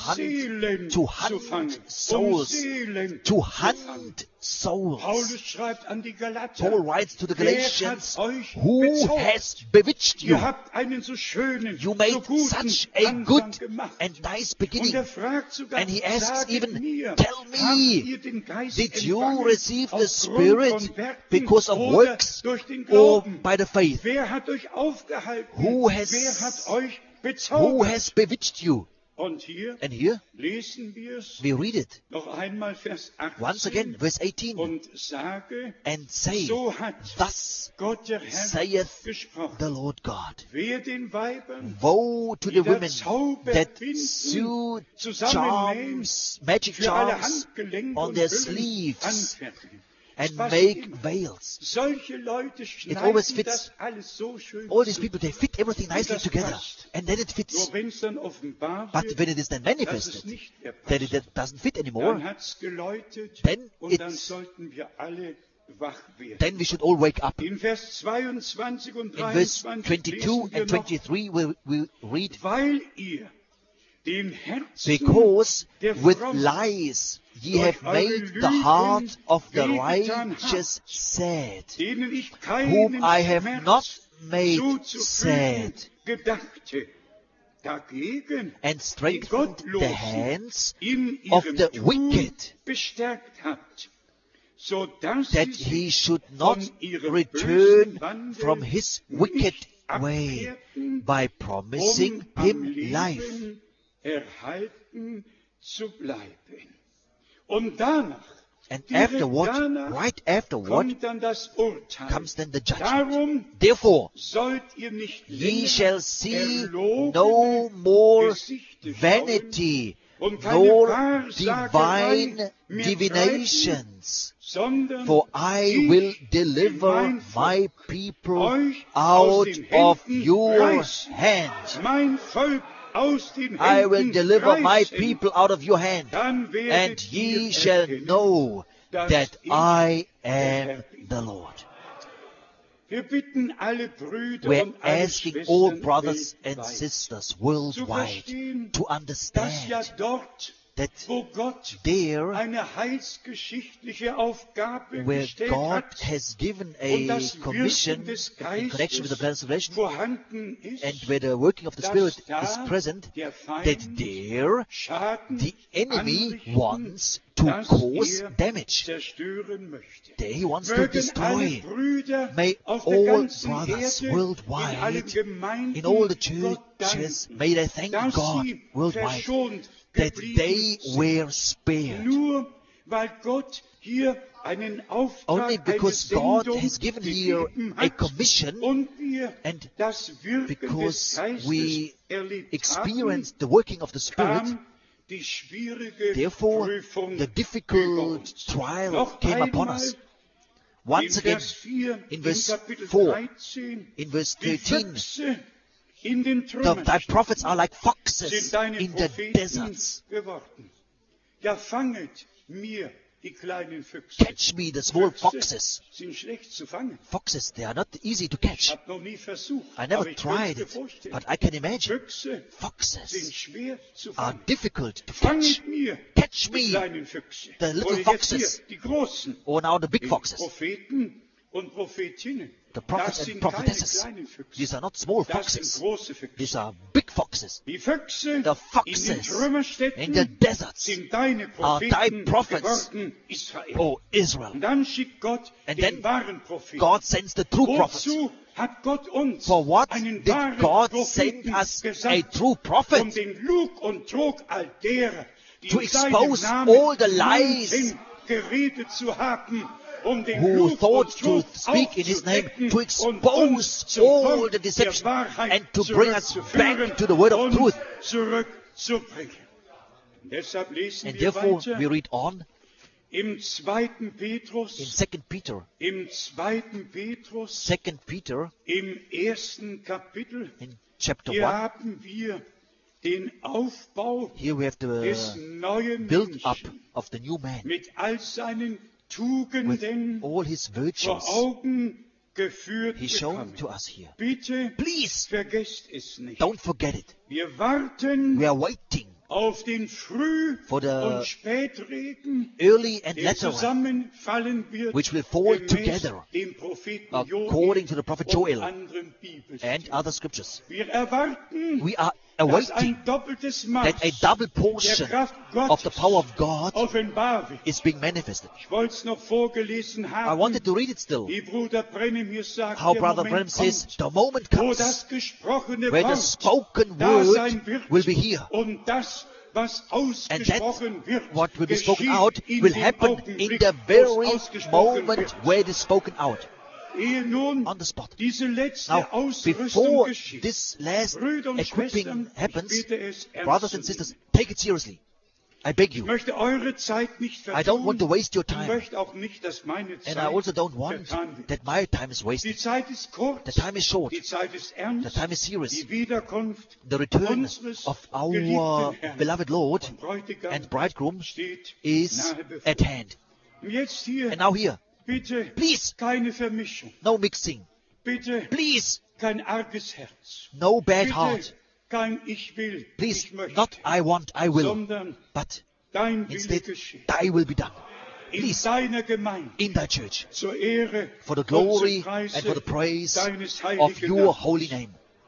Seelen zu fangen, souls, Seelen to zu fangen. hunt souls. Paulus schreibt an die Galater, Paul writes to the wer Galatians, hat euch who bezaubert? has bewitched you? Ihr habt einen so schönen, You so made guten such a Anfang good gemacht. and nice Und beginning. er fragt sogar, And he asks saget even, mir, tell habt me, ihr den Geist did you empfangen receive the aufgrund Spirit von Werken because of oder works durch den or Glauben? by the faith? Wer hat euch aufgehalten? Who has- Wer hat euch Who bezaubert? has bewitched you? Und hier And here lesen wir es we read it noch einmal Vers 18 once again, verse 18, und sage, and say, so hat thus Gott der Herr saith gesprochen. the Lord God, Wer den Weibern woe to the die da women that Zauberbinden sew zusammennähen, charms, magic für alle charms Handgelenke on und their Hüllen sleeves anfertigen. and make veils. Solche Leute It always schneiden fits. das alles so schön All these zu. people, they fit everything nicely das together. passt. And then it fits. Nur wenn es dann offenbar But wird, when it is then dass es manifested, nicht mehr that passt, it doesn't fit dann anymore, hat es geläutet then und dann it's- sollten wir alle wach werden. then we should all wake up. In Vers 22 und In verse 23 22 lesen wir and noch, 23, we read, weil ihr den Herzen because der with Frommen lies ye durch have eure made the Lügen heart of the wehgetan righteous sad, denen ich whom keinen I have Schmerz not made zuzufügen sad, gedachte. Dagegen and die strengthened the Gottlosen hands in of ihrem the Tun wicked, bestärkt habt, so dass that sie he sich should not von ihrem return bösen Wandel from his wicked nicht way abkehrten, by promising am him Leben life. erhalten zu bleiben. Und danach, And direkt afterward, danach, right afterward, kommt dann das Urteil. comes then the judgment. Darum Therefore, sollt ihr nicht ye länger shall see erlogene no more Gesichter vanity, und keine nor Wahrsagerei divine mehr divinations. sondern For I will deliver mein my Volk, people euch aus out den of Händen your reißen. hand. mein Volk aus den I will Händen deliver my reißen. people out of your hand, Dann and werdet ye ihr shall erkennen, know dass that ich I der Herr am bin. the Lord. Wir bitten alle Brüder We're und alle asking all Schwestern brothers and weltweit sisters zu worldwide verstehen, to dass ja understand dort, that wo Gott there, eine heilsgeschichtliche Aufgabe where gestellt God hat has given und a das commission Wirken des in connection with the plan of Geistes salvation, vorhanden ist, and where the working of the dass Spirit da is present, der that Feind there Schaden the enemy anrichten, wants to dass cause er damage. zerstören möchte. There he wants to Mögen alle destroy. Brüder May auf der all ganzen brothers Erde, in allen worldwide, Gemeinden in all the Gott churches, danken, may they thank dass God sie worldwide verschont that geblieben they sind. were spared. Nur weil Gott hier einen Auftrag, Only because eine God Sendung has given here gegeben a hat commission, und wir and das Wirken des because Geistes we erlebt experienced the working of the Spirit, kam die schwierige therefore Prüfung the über difficult uns. trial Noch came upon einmal us. in Once again, Vers 4, in verse Kapitel 4, 13, in verse die 13, Füchse in den thy Trümmern prophets are like sind foxes deine in the Propheten deserts. geworden. Ja, fanget mir die kleinen Füchse. Catch me the small Füchse foxes. sind schlecht zu fangen. Foxes, they are not easy to Ich catch. habe noch nie versucht, I never aber ich könnte tried mir it, vorstellen. but I can imagine. Füchse sind Foxes schwer zu are fangen. difficult to catch. Fanget mir Catch die me, kleinen Füchse. the little Oder jetzt foxes. hier, die großen. or now the big Die foxes. Propheten und Prophetinnen. The Das prophets sind and keine prophetesses. kleinen Füchse. These are not small Das sind foxes. große Füchse. These are big foxes. Die Füchse The in den foxes Trümmerstädten in the deserts sind deine are thy Propheten prophets, geworden, Israel. O Israel. Und dann schickt Gott And den then wahren Propheten. God sends the true prophets. Wozu hat Gott uns For what einen did wahren God Propheten send us a gesandt? true Um prophet? den Lug und Trug all derer, die To in seinem expose Namen all the lies meinten, geredet zu haben, um den who Lug thought und to Trug speak in his name, aufzudecken to und uns expose zum all Volk the der deception Wahrheit and to bring us zurückzuführen back to the word of und truth. zurückzubringen. Deshalb lesen And wir therefore weiter we read on im 2. in Petrus, 2 Peter, im 2. Petrus, 2 Peter im 1. Kapitel. in chapter Hier 1. haben wir den Aufbau Here we have des the neuen build-up Menschen of the new man mit all seinen with Tugenden all his vor virtues. Augen geführt He's shown bekommen. to us here. Bitte Please vergesst es nicht. don't forget it. Wir warten We are waiting auf den Früh- for the und Spätregen, early and der latter rain, zusammenfallen wird, which will fall gemäß together dem Propheten according to the prophet Joel Joel und anderen Bibelstellen. and other scriptures. Wir erwarten, We are dass awaiting ein doppeltes Maß that a double der portion Kraft of the Gottes power of God offenbar wird. is being manifested. Ich wollte es noch vorgelesen I haben, wanted to read it still. wie Bruder Brennem hier sagt, How der Brother Moment Branham says, kommt, the moment wo comes das gesprochene where the Wort spoken da word sein wird will be here. und das, was And that, ausgesprochen wird, what will be spoken geschieht out, in will dem happen in Augenblick, the wo very es ausgesprochen moment wird. where it is spoken out, Ehe nun on the spot. diese letzte Now, Ausrüstung before geschieht, this last Brüder und equipping Schwestern, ich happens, bitte es ernst brothers zu and sisters, nehmen. take it seriously. I beg Ich you, möchte eure Zeit nicht I don't want to vertun. waste your Ich time. möchte auch nicht, dass meine And I Zeit also don't want vertan wird. that my time is Die wasted. Zeit ist kurz. The time is short. Die Zeit ist The ernst. time is serious. Die Wiederkunft The return unseres of our geliebten Herrn beloved Lord und Bräutigam and bridegroom steht is nahe bevor. at hand. Und jetzt hier, And now here, bitte please, keine Vermischung. no mixing. Bitte Please, kein arges Herz. no bad Bitte heart. kein Ich will, Please, ich möchte. not I want, I will, Sondern but dein Wille instead, geschieht. thy will be done. In Please, deiner Gemeinde. in thy church, Zur Ehre for the und zum glory Preise and for the praise deines of heiligen your Namens. holy name.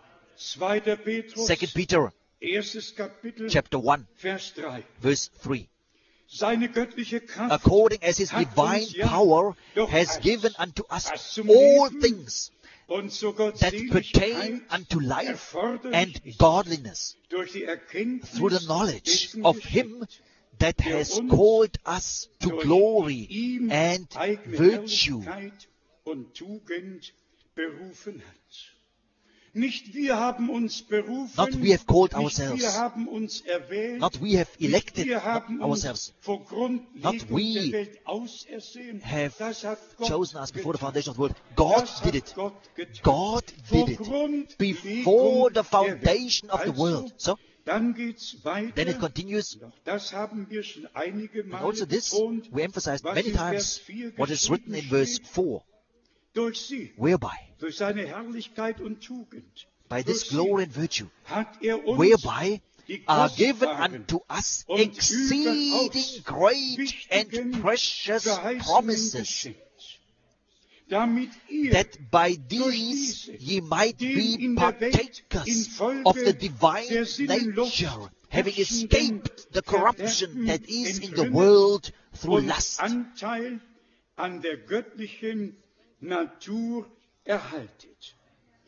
2. Petrus, 2 Peter 1. Kapitel, chapter 1, Vers 3. verse 3. Seine göttliche Kraft According as his hat divine uns ja power durch has alles, given unto us was zum all Leben things und zur that pertain Gottseligkeit unto life erforderlich and ist, godliness durch die Erkenntnis through the knowledge dessen of geschieht, him that der has uns called us to durch glory ihm and eigene virtue. Herrlichkeit und Tugend berufen hat. Nicht wir haben uns berufen, Not we have called nicht ourselves. wir haben uns erwählt, Not we have elected nicht wir haben ourselves. uns vor Grundlegung Not we der Welt ausersehen. have Das hat Gott chosen us before the getan. foundation of the world. God Das did hat it. Gott getan. God Vor did it Grundlegung before the der foundation Welt. of the world. So, Dann geht's weiter. then it continues. Doch das haben wir schon einige And Male also this, betont, we emphasized was many in Vers times 4 what is written in geschrieben verse steht. 4, Durch sie, whereby, durch seine Herrlichkeit und Tugend, by durch this sie glory and virtue, hat er uns whereby die are given kostbaren unto us und exceeding überaus great wichtigen and precious Verheißungen promises, geschenkt, damit ihr that by durch these diese ye might den be in der Welt partakers infolge of the divine der Sinnenlust nature, having herrschenden escaped the corruption Verderben that is in the entrinnen world through und lust. Anteil an der göttlichen Natur erhaltet.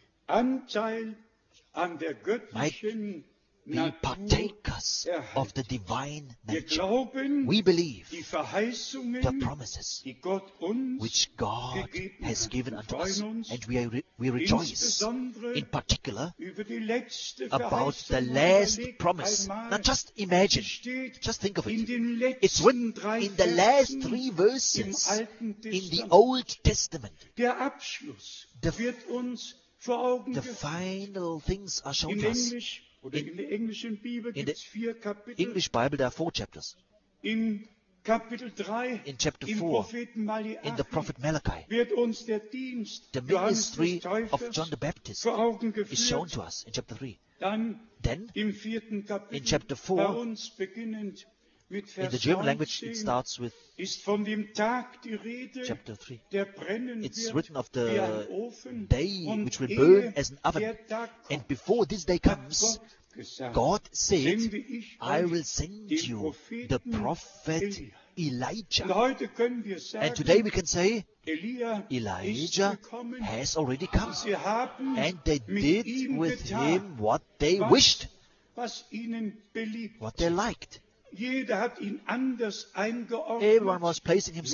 Anteil an der göttlichen Be Natur partakers of the erhaltet. divine Wir nature. glauben, We believe die the Verheißungen, promises die Gott uns which God gegeben has hat. given Wir unto us, freuen uns and we rejoice insbesondere in particular über die letzte about the Verheißung. last Überlegt promise. einmal, Now just imagine, es steht just think of in it. den It's letzten written 3 in the last Versen 3 im verses Alten in the Testament. Old Testament. Der Abschluss The- wird uns vor Augen The geführt. final things are shown In to us. Englisch oder in der englischen Bibel in gibt es 4 Kapitel. English Bible, there are 4 chapters. In Kapitel 3, In chapter im 4, Propheten in Malachi, the prophet Malachi, wird uns der Dienst the Johannes ministry des of Täufers John the Baptist vor Augen is shown geführt. to us in chapter 3. Dann Then, im 4. Kapitel, in chapter 4, bei uns beginnend mit in Vers the German language, it 19, starts with ist von dem Tag die Rede, chapter 3. der brennen It's wird written of wie ein the Ofen. day Und which will ehe burn as an oven. der Tag kommt, And before this day hat comes, Gott gesagt, God said, sende ich I euch will send den you Propheten the prophet Elia. Und Elijah. heute können wir And today sagen, we can say, Elia ist Elijah gekommen. has already come. Sie haben And they mit did ihm with getan, him what they was, wished, was ihnen beliebt. what they liked. Jeder hat ihn anders eingeordnet. Everyone was placing him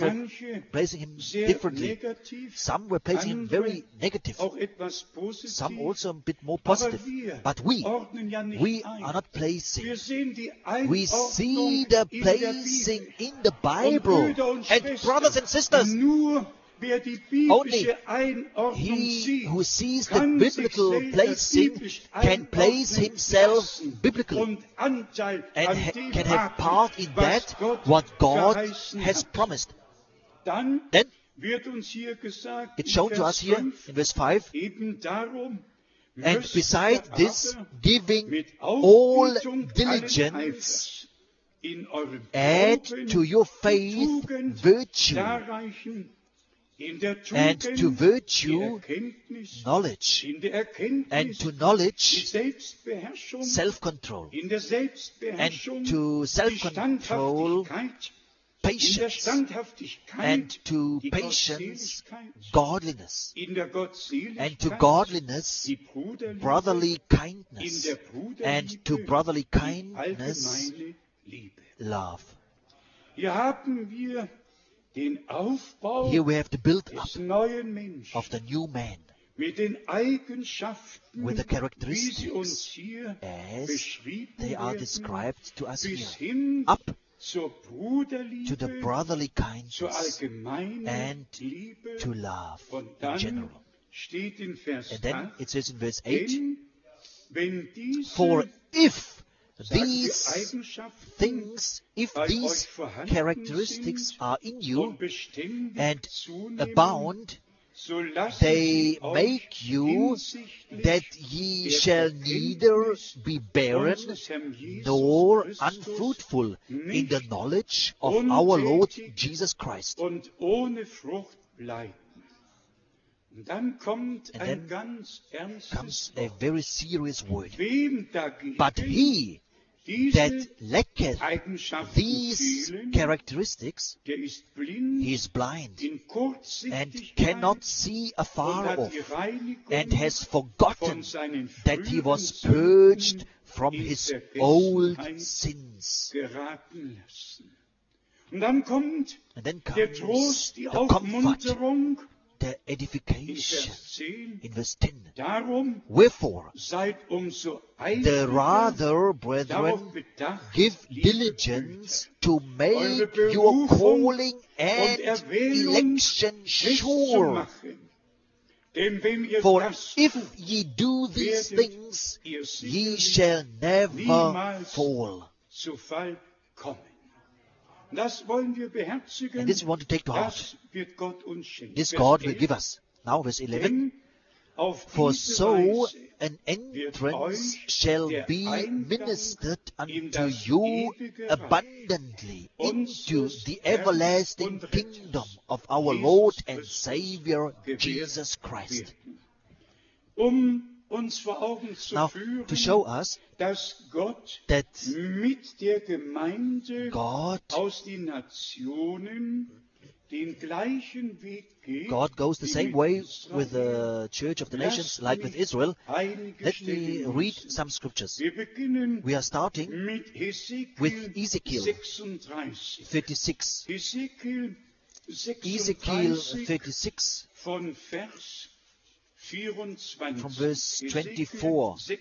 Sehr differently. negativ, Some were placing him andere very negative, auch etwas positiv. some also a bit more Aber positive. wir But we ordnen ja nicht are ein. not placing. Wir sehen die We see Einordnung the in der placing Bibel. in the Und Bible. Brüder und And Schwestern, brothers and sisters, nur wer die biblische Einordnung he sieht, who sees the kann sich biblical selber placing biblisch can place einordnen himself lassen biblically und Anteil and an dem can have haben, part in was that Gott what God verheißen has hat. promised. Dann Then wird uns hier gesagt, it's in shown to Vers us here 5, in verse 5, eben darum, and müsst beside ihr this, aber giving mit all Aufbietung allen diligence, Eifers in eurem add Glauben to your die faith Tugend virtue, darreichen, in der and to Tugend virtue die Erkenntnis, knowledge, in der and Erkenntnis to die knowledge Selbstbeherrschung, self-control, in der and Selbstbeherrschung to die self-control Standhaftigkeit, in der patience, Standhaftigkeit and to die patience Gottseligkeit, godliness, in der and to Gottseligkeit godliness die Bruderliebe, brotherly in kindness, der and to Bruderliebe brotherly die kindness allgemeine Liebe. love. Hier haben wir den Aufbau Here we have the build-up des neuen Menschen of the new man mit den Eigenschaften, with the wie sie uns characteristics hier as beschrieben they are werden, described to us bis here, hin up zur to the Bruderliebe, brotherly zur kindness, allgemeinen and Liebe. to love Und in dann general. steht in Vers And then 8, it says in verse 8, denn wenn for diese, if sagen wir, these Eigenschaften things, if bei these euch vorhanden characteristics sind are in you und beständig and zunehmen, abound, so lassen they sie euch make you hinsichtlich that ye der shall neither Erkenntnis be barren unseres Herrn Jesus nor Christus unfruitful in the nicht knowledge of our Lord untätig Jesus Christ. und ohne Frucht bleiben. Und dann kommt And ein then ganz Comes ernstes a Wort. very serious word. Wem dagegen But he that diese lacketh Eigenschaften these fehlen, characteristics, der ist blind he is blind in and Kurzsichtigkeit cannot see und afar hat off, die Reinigung and has von forgotten seinen that he was früheren purged Sünden from in his old Vergessenheit sins. geraten lassen. Und dann kommt And then der comes Trost, die the comfort, Aufmunterung the in edification Vers 10. in verse 10. Darum Wherefore, seid umso the eifriger rather, darauf brethren, bedacht, give liebe diligence Brüder, to make eure your Berufung calling und and Erwählung election sure. festzumachen. Denn wenn ihr For das if tut, ye do these werdet things, ihr ye sicherlich shall never niemals fall. zu Fall kommen. Das wollen wir beherzigen. And this we want to take to heart. Das wird Gott uns schenken. This Vers God will 11, give us. Now, verse 11. denn auf For diese so Weise an wird entrance euch shall der be Eingang ministered in unto das you ewige Reich abundantly into unseres the Herrn everlasting und Retters, kingdom of our Jesus Lord and Christus, Savior gewährt Jesus Christ. werden. Uns vor Augen zu Now, führen, to show us dass Gott that mit der Gemeinde God aus den Nationen den gleichen Weg geht, God goes the wie same mit way Israel. with the Church of the Nations, like with Israel. Einige Let me Stellen read lesen. some scriptures. Wir beginnen We are starting mit Ezekiel with Ezekiel 36. 36. Ezekiel Ezekiel 36 36 von Vers 24. from verse Ezekiel 24.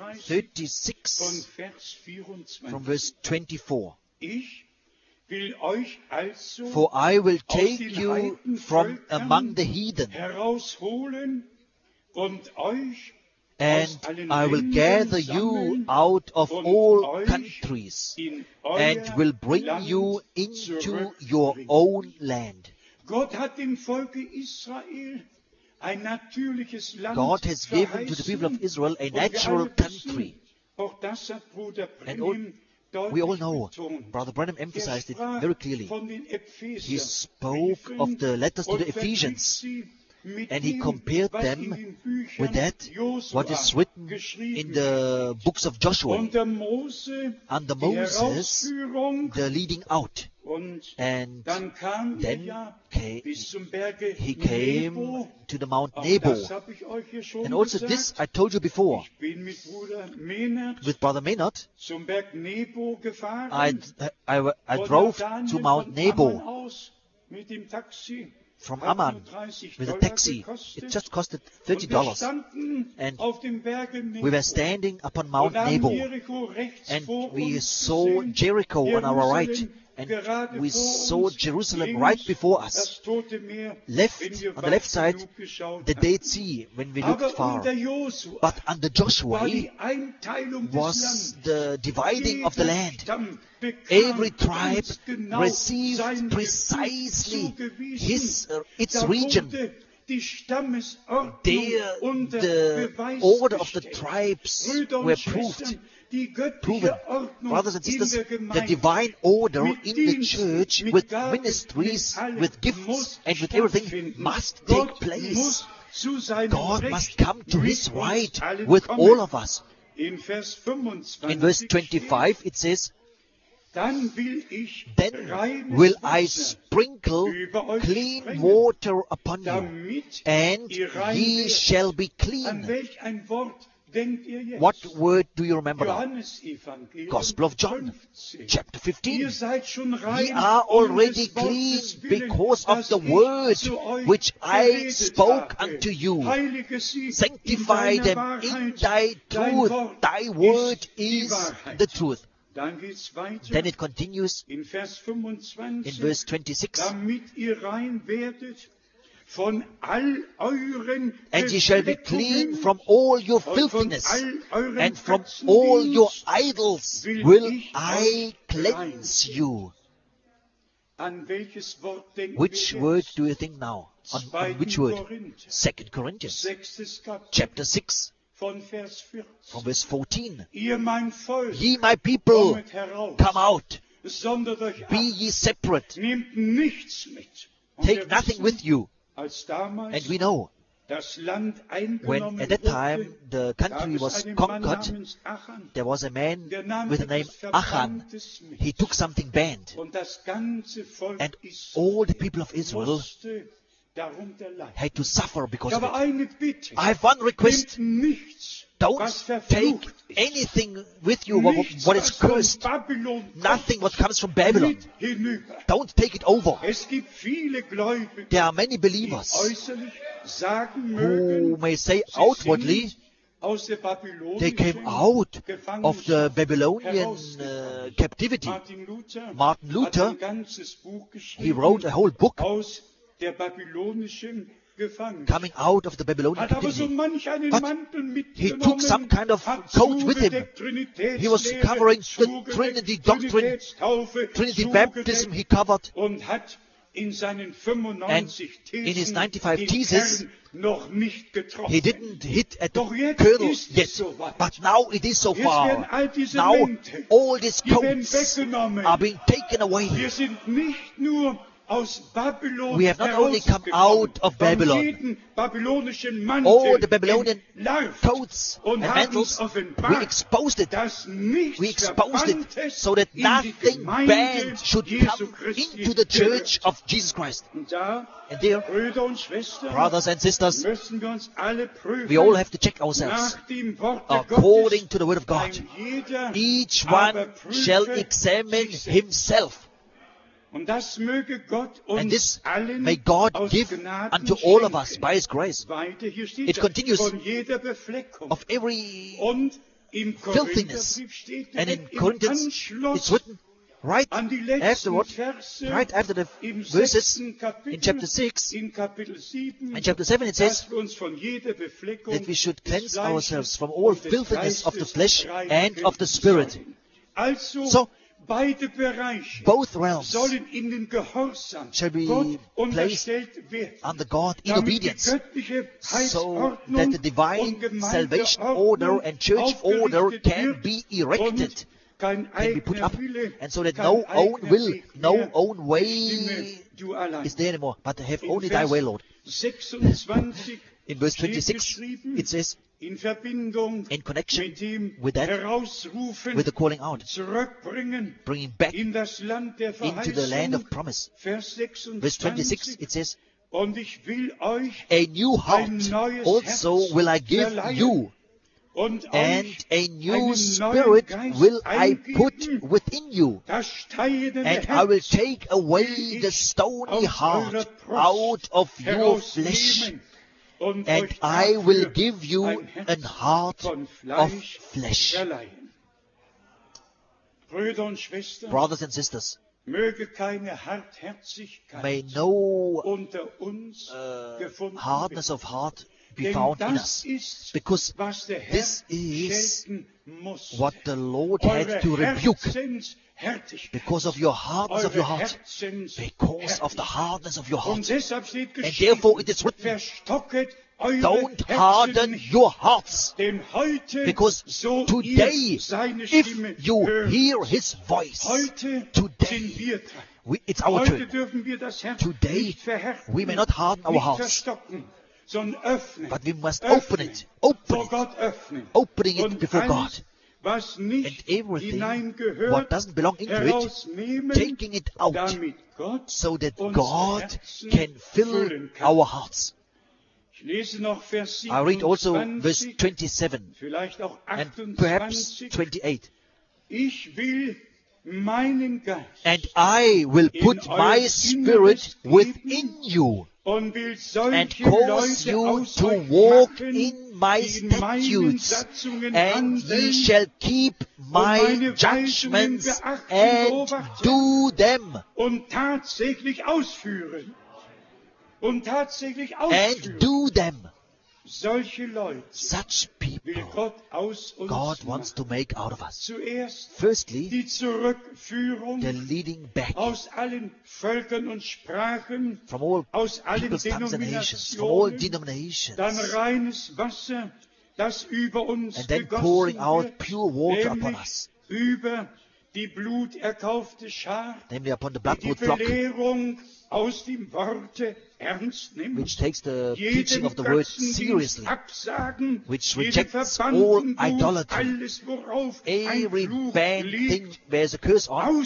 36 von 36 Vers 24. from verse 24. Ich will euch also For I will aus take den you from Heidenvölkern among the heathen, herausholen und euch and aus allen I will Ländern gather you sammeln out of und all euch countries, in and euer will bring Land you into your zurückbringen. own land. Gott hat dem Volke Israel ein natürliches Land God has given to the people of verheißen. Israel a Und wir natural alle wissen, country. auch das hat Bruder And Branham we all deutlich know, betont. Brother Branham emphasized it sprach very clearly. von den He Epheserbriefen spoke of the letters to und the verglich Ephesians, sie mit and he dem, compared was them in den Büchern with that, Josua what is written geschrieben in the books of Joshua, unter Mose, under die Moses, Herausführung, the leading out. und And dann kam er then ja came, bis zum Berge he Nebo. came to the Mount Auch Nebo. das habe ich euch hier schon And also gesagt. this I told you before. Ich bin mit Bruder Menard With Brother Maynard, zum Berg Nebo gefahren. I Von drove Jordanien, to Mount von Nebo Amman aus mit dem Taxi. from Hat nur Amman $30 with a taxi. gekostet. It just costed Und wir $30. standen And auf dem Berge Nebo. We were standing upon und Mount haben Nebo, Jericho rechts and vor we uns saw gesehen, Jericho on our right, Jerusalem and gerade we vor saw uns, Jerusalem links right before us. das Tote Meer, Left, wenn wir on the left weit side, genug geschaut the hatten. Dead Sea, when we looked Aber far. unter Josua But under war Joshua die Einteilung des was Landes. the dividing of the Jeder land. Stamm bekam Every tribe ganz genau received sein precisely zugewiesen. its Da region. wurde die Stammesordnung There, unter the Beweis order of the gestellt. tribes Brüder und were Schwestern, proved, die göttliche proven. Ordnung Brothers and in sisters, der the Gemeinde, divine order mit in the Diensten, church, mit with Gaben, ministries, mit allem, with gifts, muss and with everything, stattfinden. must Gott take place. muss zu seinem God Recht must come to mit his uns right allen with kommen. all of us. In Vers 25 In verse steht, 25 it says, dann will ich Then reines will I Wasser sprinkle über euch clean sprengen, water upon you, damit and ihr rein ye werdet. shall be An clean. welch ein Wort denkt ihr jetzt? What word do you remember now? Johannesevangelium Gospel of John, 15. chapter 15. Ihr seid schon rein Ye are um already des clean Wortes willen, because of das the ich word zu euch which I geredet spoke habe. unto you. Heilige sie Sanctify in deiner them Wahrheit. in thy Dein truth. Wort Thy word ist die is Wahrheit. the truth. Dann geht's weiter. Then it continues In Vers 25, in verse 26. damit ihr rein werdet von all euren And ye shall be clean Befleckungen from all your und von filthiness, all euren and from all your Götzendienst idols will will ich I euch cleanse you. An welches Wort denken Which wir word jetzt? do you think now? On 2. which word? Korinther, 2 Corinthians, 6. Kapitel, chapter 6, von Vers 14. from verse 14. Ihr mein Volk, Ye my people, kommet heraus, come out, sondert euch be ab, ye separate, nehmt nichts mit. Und take wir nothing wissen, with you. als damals And we know, das Land when eingenommen at that time wurde, the gab country es was einen Mann conquered, namens Achan, there was a man der nahm with the name etwas Achan. Verbranntes mit. He took something banned, Und das ganze Volk and Israel all the people of Israel musste darunter leiden. had to suffer because Ich of habe it. eine Bitte. I have one request. Nehmt nichts, Don't was take verflucht ist. anything with you Nichts, what is was von cursed. Babylon Nothing what kommt, comes from Babylon. mit hinüber. Don't take it over. Es gibt viele Gläubige, There are many die believers äußerlich sagen who mögen, may say sie outwardly sind aus der they came babylonischen out of the Gefangenschaft Babylonian herausgekommen. captivity. Martin Luther Martin hat Luther, ein ganzes Buch he geschrieben wrote a whole book aus der babylonischen Gefangenschaft. coming out of the Babylonian Hat aber so captivity. manch einen But Mantel he took some mitgenommen, kind of hat coat with him. zugedeckt He was Trinitätslehre, covering the zugedeckt Trinity doctrine, Trinitätstaufe, Trinity zugedeckt baptism he covered. und hat in seinen 95 in Thesen his 95 den theses, Kern noch nicht getroffen. He didn't hit at the Doch jetzt kernel ist es yet, soweit. but now it is so Jetzt werden far. all diese Now Mäntel, all these die werden coats weggenommen. are being taken away. Wir sind nicht nur aus Babylon We have not only come herausgekommen, out of von Babylon. jedem babylonischen Mantel All the Babylonian entlarvt coats und and haben mantles, uns we offenbart, exposed it. dass nichts We exposed it Verbanntes so that in die nothing Gemeinde bad should Jesu come Christi into the church gehört. of Jesus Christ. Und da, And there, Brüder und Schwestern, brothers and sisters, müssen wir uns alle prüfen, we all have to check ourselves nach dem Wort according Gottes, to the word of God. ein jeder Each aber one prüfe shall examine sich selbst. himself. Und das möge Gott uns And this allen may God aus give Gnaden unto all of us schenken. by His grace. Weiter, hier steht It ja, continues von jeder Befleckung. Of every Und im filthiness. Korintherbrief steht And in direkt im Corinthians, Anschluss it's written right an die letzten afterward, Verse right after the im verses 6. Kapitel, in chapter 6, in Kapitel 7, in chapter 7 it says dass wir uns von jeder Befleckung that we should des cleanse Fleisches ourselves from all und des filthiness of the Geistes flesh and reinigen of the spirit. sollen. Also, So, beide Bereiche both realms sollen in den Gehorsam shall be Gott placed unterstellt werden, under God in damit die obedience, göttliche so Heilsordnung that the divine und salvation Gemeindeordnung order and church order aufgerichtet can wird be erected, und kein can be put eigener up, Wille, and so that kein no own eigener will, Weg no mehr own bestimme way du allein. is there anymore, but have In only thy Vers way, Lord. 26 In verse steht 26, geschrieben, it says, in Verbindung in connection mit dem with that, Herausrufen, with the calling out, zurückbringen bringing back in das Land der into the land Verheißung. of promise. Vers Verse 26, 26. it says, Und ich will euch a new heart neues also Herz will I give verleihen you, und and euch a new einen spirit neuen Geist will I put eingeben. within you, Das steinerne and I will Herz take away will the ich stony aus eurer heart Brust out of your flesh, herausnehmen und and euch I will dafür give you ein Herz an heart von of Fleisch flesh. verleihen. Brüder und Schwestern, Brothers and sisters, möge keine Hartherzigkeit may no unter uns gefunden hardness werden. of heart be Denn found in das us, ist, because was der Herr this is schelten muss. what the Lord Eure had to rebuke Herzenshärtigkeit, because of your hardness of your heart, because of the Herzenshärtigkeit. hardness of your Und heart. deshalb steht And geschrieben, therefore it is written, verstocket eure don't Herzen harden nicht. your hearts, Denn heute, because so today, ihr seine Stimme if you hört, hear His voice, heute today, sind wir dran. it's our Heute turn. dürfen wir das Herz Today, nicht verhärten, we may not harden our nicht hearts, verstocken, sondern öffnen. but we must Öffnen. open Vor it, Gott öffnen. opening it Und before alles, God, was and nicht everything hineingehört, what doesn't belong into it, herausnehmen, taking it out, damit Gott so that unsere God Herzen can fill füllen kann. our hearts. Ich lese noch Vers I read also verse 27, 27 vielleicht auch and perhaps 28. 28. Ich will meinen Geist And I will in put euer my Inneres spirit geben within you, and cause you to walk in my statutes, and ye shall keep my judgments and do them. And do them. Such people God wants to make out of us. Firstly, the leading back from all peoples, tongues, and nations, from all denominations, and then pouring out pure water upon us, namely upon the blood-bought flock, which takes the teaching of the word seriously, which rejects all idolatry, every bad thing there's a curse on,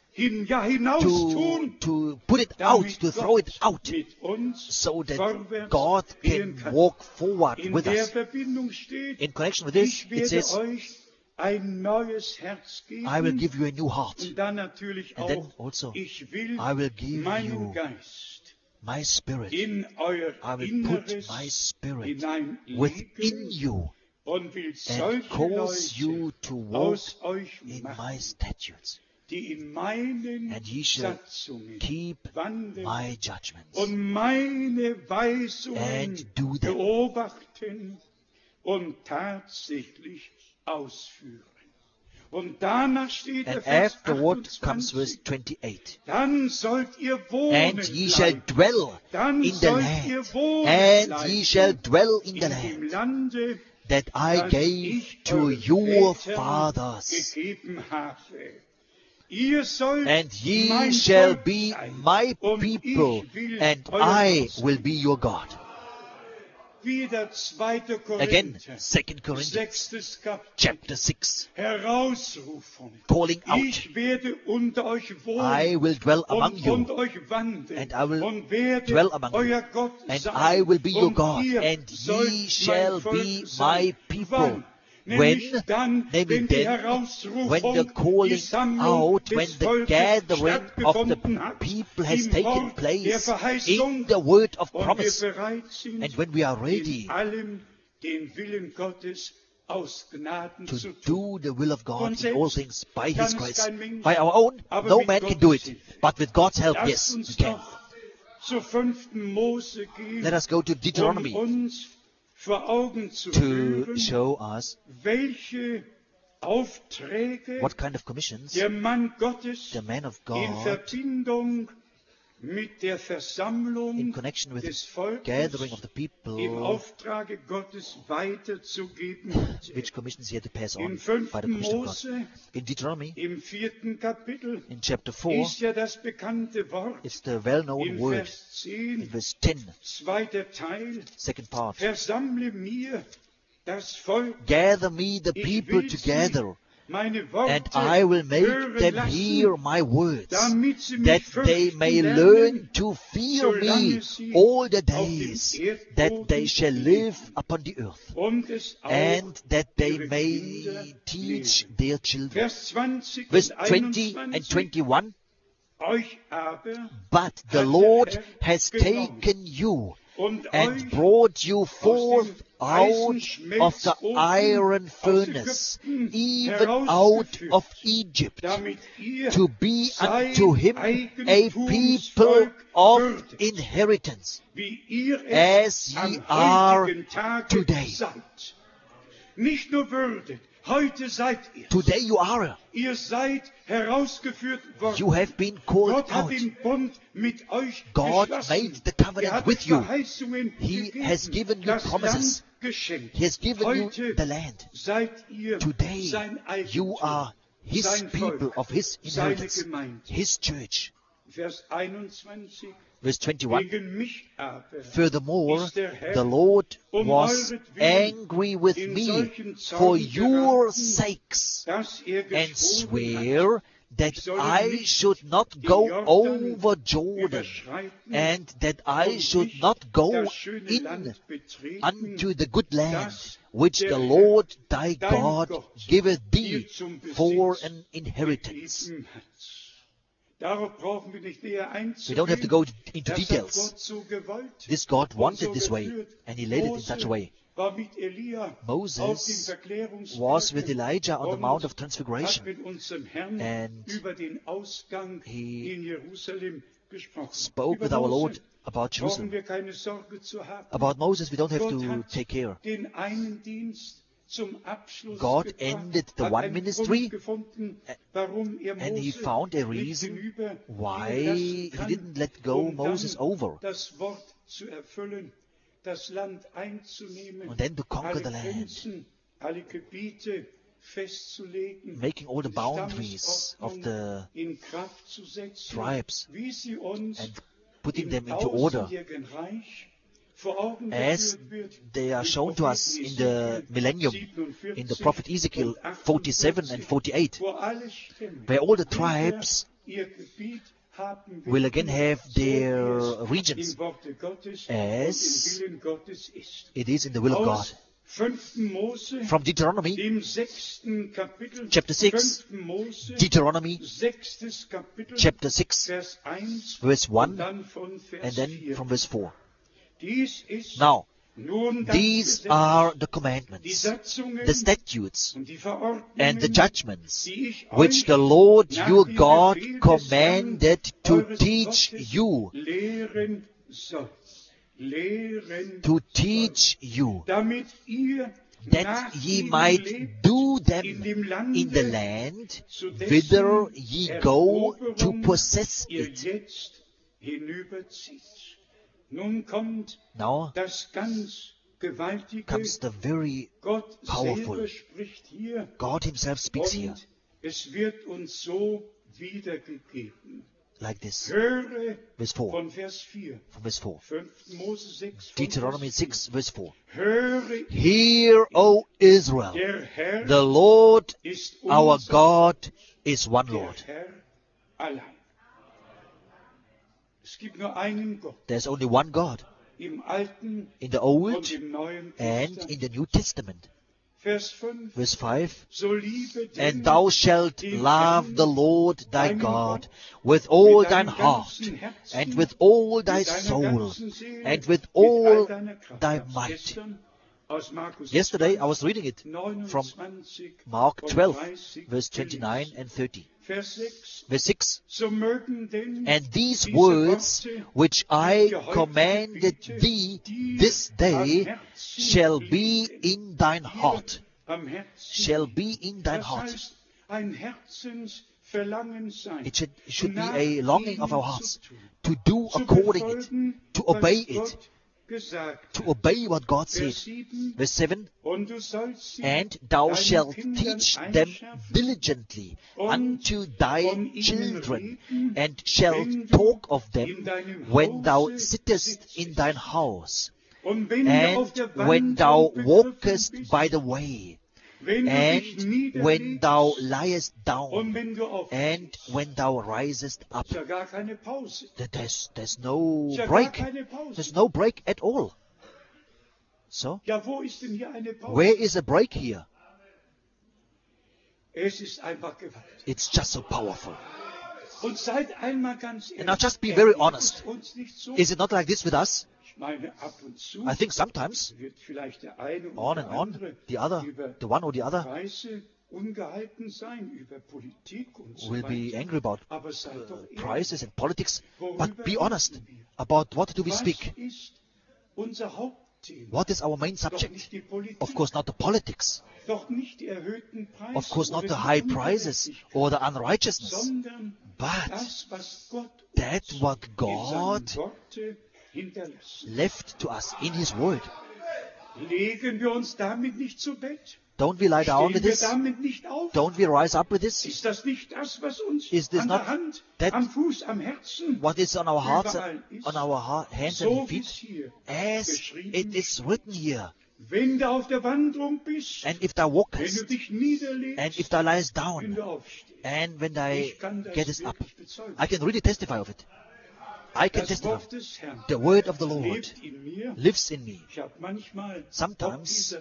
to put it out, to throw it out, so that God can walk forward with us. In connection with this, it says, I will give you a new heart. And then also, I will give you my spirit. I will put my spirit within you and cause you to walk in my statutes. And ye shall keep my judgments and do them. And afterward comes verse 28. And ye shall dwell in the land, and ye shall dwell in the land that I gave to your fathers. And ye shall be my people, and I will be your God. Again, 2 Corinthians chapter 6, calling out, I will dwell among you, and I will dwell among you, and I will be your God, and ye shall be my people. When, namely then, when the calling out, when the gathering of the people has taken place in the word of promise, and when we are ready to do the will of God in all things by His grace. By our own, no man can do it, but with God's help, yes, we can. Let us go to Deuteronomy to show us what kind of commissions the man of God, in connection with the gathering of the people, which commissions he had to pass on by the commission of God. In Deuteronomy, in chapter 4, it's the well-known word in verse 10, second part. Gather me the people together, and I will make them hear my words, that they may learn to fear me all the days that they shall live upon the earth, and that they may teach their children. Verse 20 and 21. But the Lord has taken you and brought you forth out of the iron furnace, even out of Egypt, to be unto him a people of inheritance, as ye are today. Today you are. You have been called out. God made the covenant with you. He has given you promises. He has given you the land. Today you are His people of His inheritance, His church. Verse 21, furthermore, the Lord was angry with me for your sakes, and sware that I should not go over Jordan, and that I should not go in unto the good land, which the Lord thy God giveth thee for an inheritance. We don't have to go into details. This God wanted this way, and He led it in such a way. Moses was with Elijah on the Mount of Transfiguration, and he spoke with our Lord about Jerusalem. About Moses, we don't have to take care. God ended the one ministry, and He found a reason why He didn't let go Moses over. And then to conquer the land, making all the boundaries of the tribes and putting them into order, as they are shown to us in the millennium, in the prophet Ezekiel 47 and 48, where all the tribes will again have their regions as it is in the will of God. From Deuteronomy chapter 6, Deuteronomy chapter 6, verse 1, and then from verse 4. Now, these are the commandments, the statutes, and the judgments which the Lord your God commanded to teach you, that ye might do them in the land whither ye go to possess it. Now comes the very powerful. God Himself speaks here like this. Verse 4. From verse 4. Deuteronomy 6, verse 4. Hear, O Israel, the Lord our God is one Lord. There's only one God in the Old and in the New Testament. Verse 5, and thou shalt love the Lord thy God with all thine heart, and with all thy soul, and with all thy might. Yesterday I was reading it from Mark 12, verse 29 and 30. Verse 6, and these words which I commanded thee this day shall be in thine heart. Shall be in thine heart. It should be a longing of our hearts to do according it, to obey it, to obey what God said. Verse 7, and thou shalt teach them diligently unto thy children, and shalt talk of them when thou sittest in thine house, and when thou walkest by the way, and when thou liest down, and when thou risest up. There's no break. There's no break at all. So, where is a break here? It's just so powerful. And now just be very honest. Is it not like this with us? I think sometimes, on and on, the one or the other will be angry about prices and politics. But be honest about what do we speak. What is our main subject? Of course not the politics. Of course not the high prices or the unrighteousness. But that's what God left to us in His Word. Don't we lie down with this? Don't we rise up with this? Is this not that what is on our hearts, on our hands and feet? As it is written here. And if thou walkest, and if thou liest down, and when thou gettest up, I can really testify of it. I can testify. The word of the Lord lives in me. Sometimes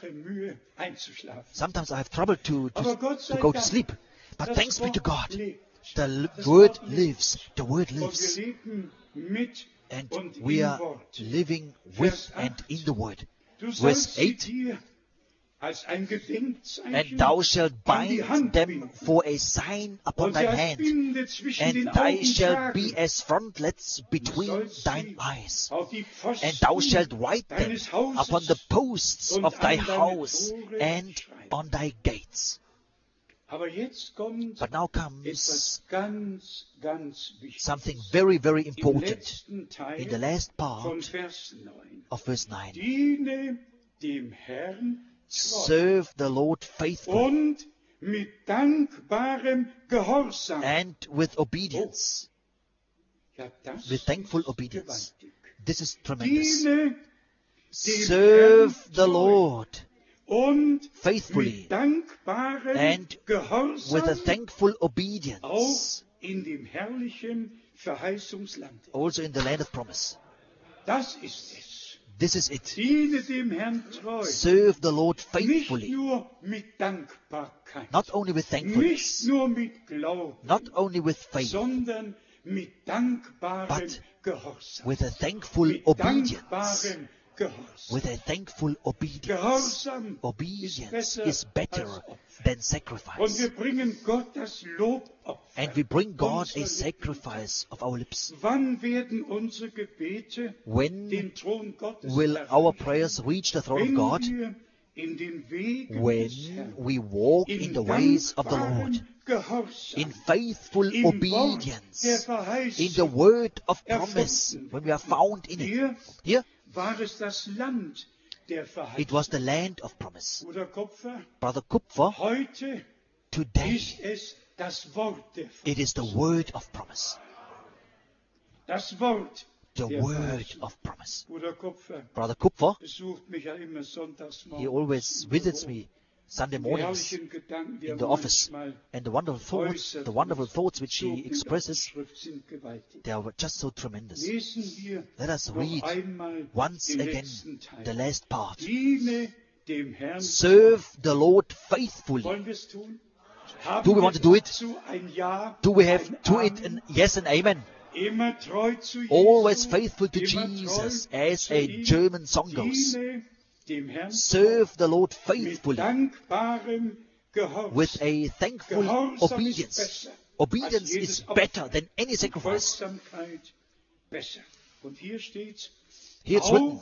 I have trouble to go to sleep. But thanks be to God. The word lives. The word Und wir lives. leben mit And und we im are Wort. living with Vers and 8. in the word. Du Verse sollst sie 8. dir als ein Gedenkzeichen And thou shalt an die bind Hand them binden for a sign upon und sie thine als hand. Binde zwischen den And they Augen shall be tragen. as frontlets Du between sollst thine sie eyes. auf die And thou Pfosten shalt write them deines Hauses upon the posts und of thy an deine house Tore and schreiben. on thy gates. Aber jetzt kommt But now etwas comes ganz Wichtiges. something very, very Im important letzten Teil in the last von part Vers 9. of verse 9. Diene dem Herrn treu Serve the Lord faithfully und mit dankbarem Gehorsam. and with obedience, Ja, das with thankful ist obedience. gewaltig. This is tremendous. Diene Serve the treu Lord und faithfully mit dankbarem and Gehorsam with a thankful auch obedience, in dem herrlichen Verheißungsland. also in the land of promise. Das ist es. This is it. Diene dem Herrn treu. Serve the Lord Nicht faithfully, nur mit Dankbarkeit. not only with Nicht thankfulness, nur mit Glauben. not only with faith, Sondern mit dankbarem but Gehorsam. with a thankful Mit obedience. dankbarem Gehorsam. With a thankful obedience. Gehorsam ist Obedience besser is better als Opfer. than Und sacrifice. wir bringen Gott das Lobopfer. And we bring God unserer a Lippen. sacrifice of our lips. Wann werden unsere Gebete When den Thron Gottes will erreichen? our prayers reach the throne of Wenn God? wir in den Wegen When des Herrn we walk in in the ways of the dankbarem Lord, Gehorsam, in faithful im Wort der obedience, Verheißung in the word of promise, erfunden when we are found in it. Hier Here, war es das Land der it Verheißung. was the land of promise. Bruder Kupfer, Brother Kupfer, heute today ist es das Wort der it is the word of promise. Das Wort The der word Verheißung. of promise. Bruder Kupfer Brother Kupfer, besucht mich ja immer sonntags he always visits me Sunday mornings herrlichen Gedanken, die in er the office. manchmal And the wonderful thoughts which he so in der expresses, Schrift sind gewaltig. they are just so tremendous. Lesen wir Let us noch read einmal once den again letzten Teil. the last part. Diene dem Herrn. Serve the Lord faithfully. Wollen wir es tun? Haben Do we want to do it? dazu ein Ja, Do we have ein to it Amen? an yes and amen? Immer treu zu Jesus, Always faithful to immer Jesus, treu as zu a ihm. German song goes. Diene dem Herrn Serve the Lord mit faithfully dankbarem Gehorsam. with a thankful Gehorsam ist obedience. besser Obedience als jedes is Opfer. better than any Und sacrifice. Folgsamkeit besser. Und hier steht Here it's written, auch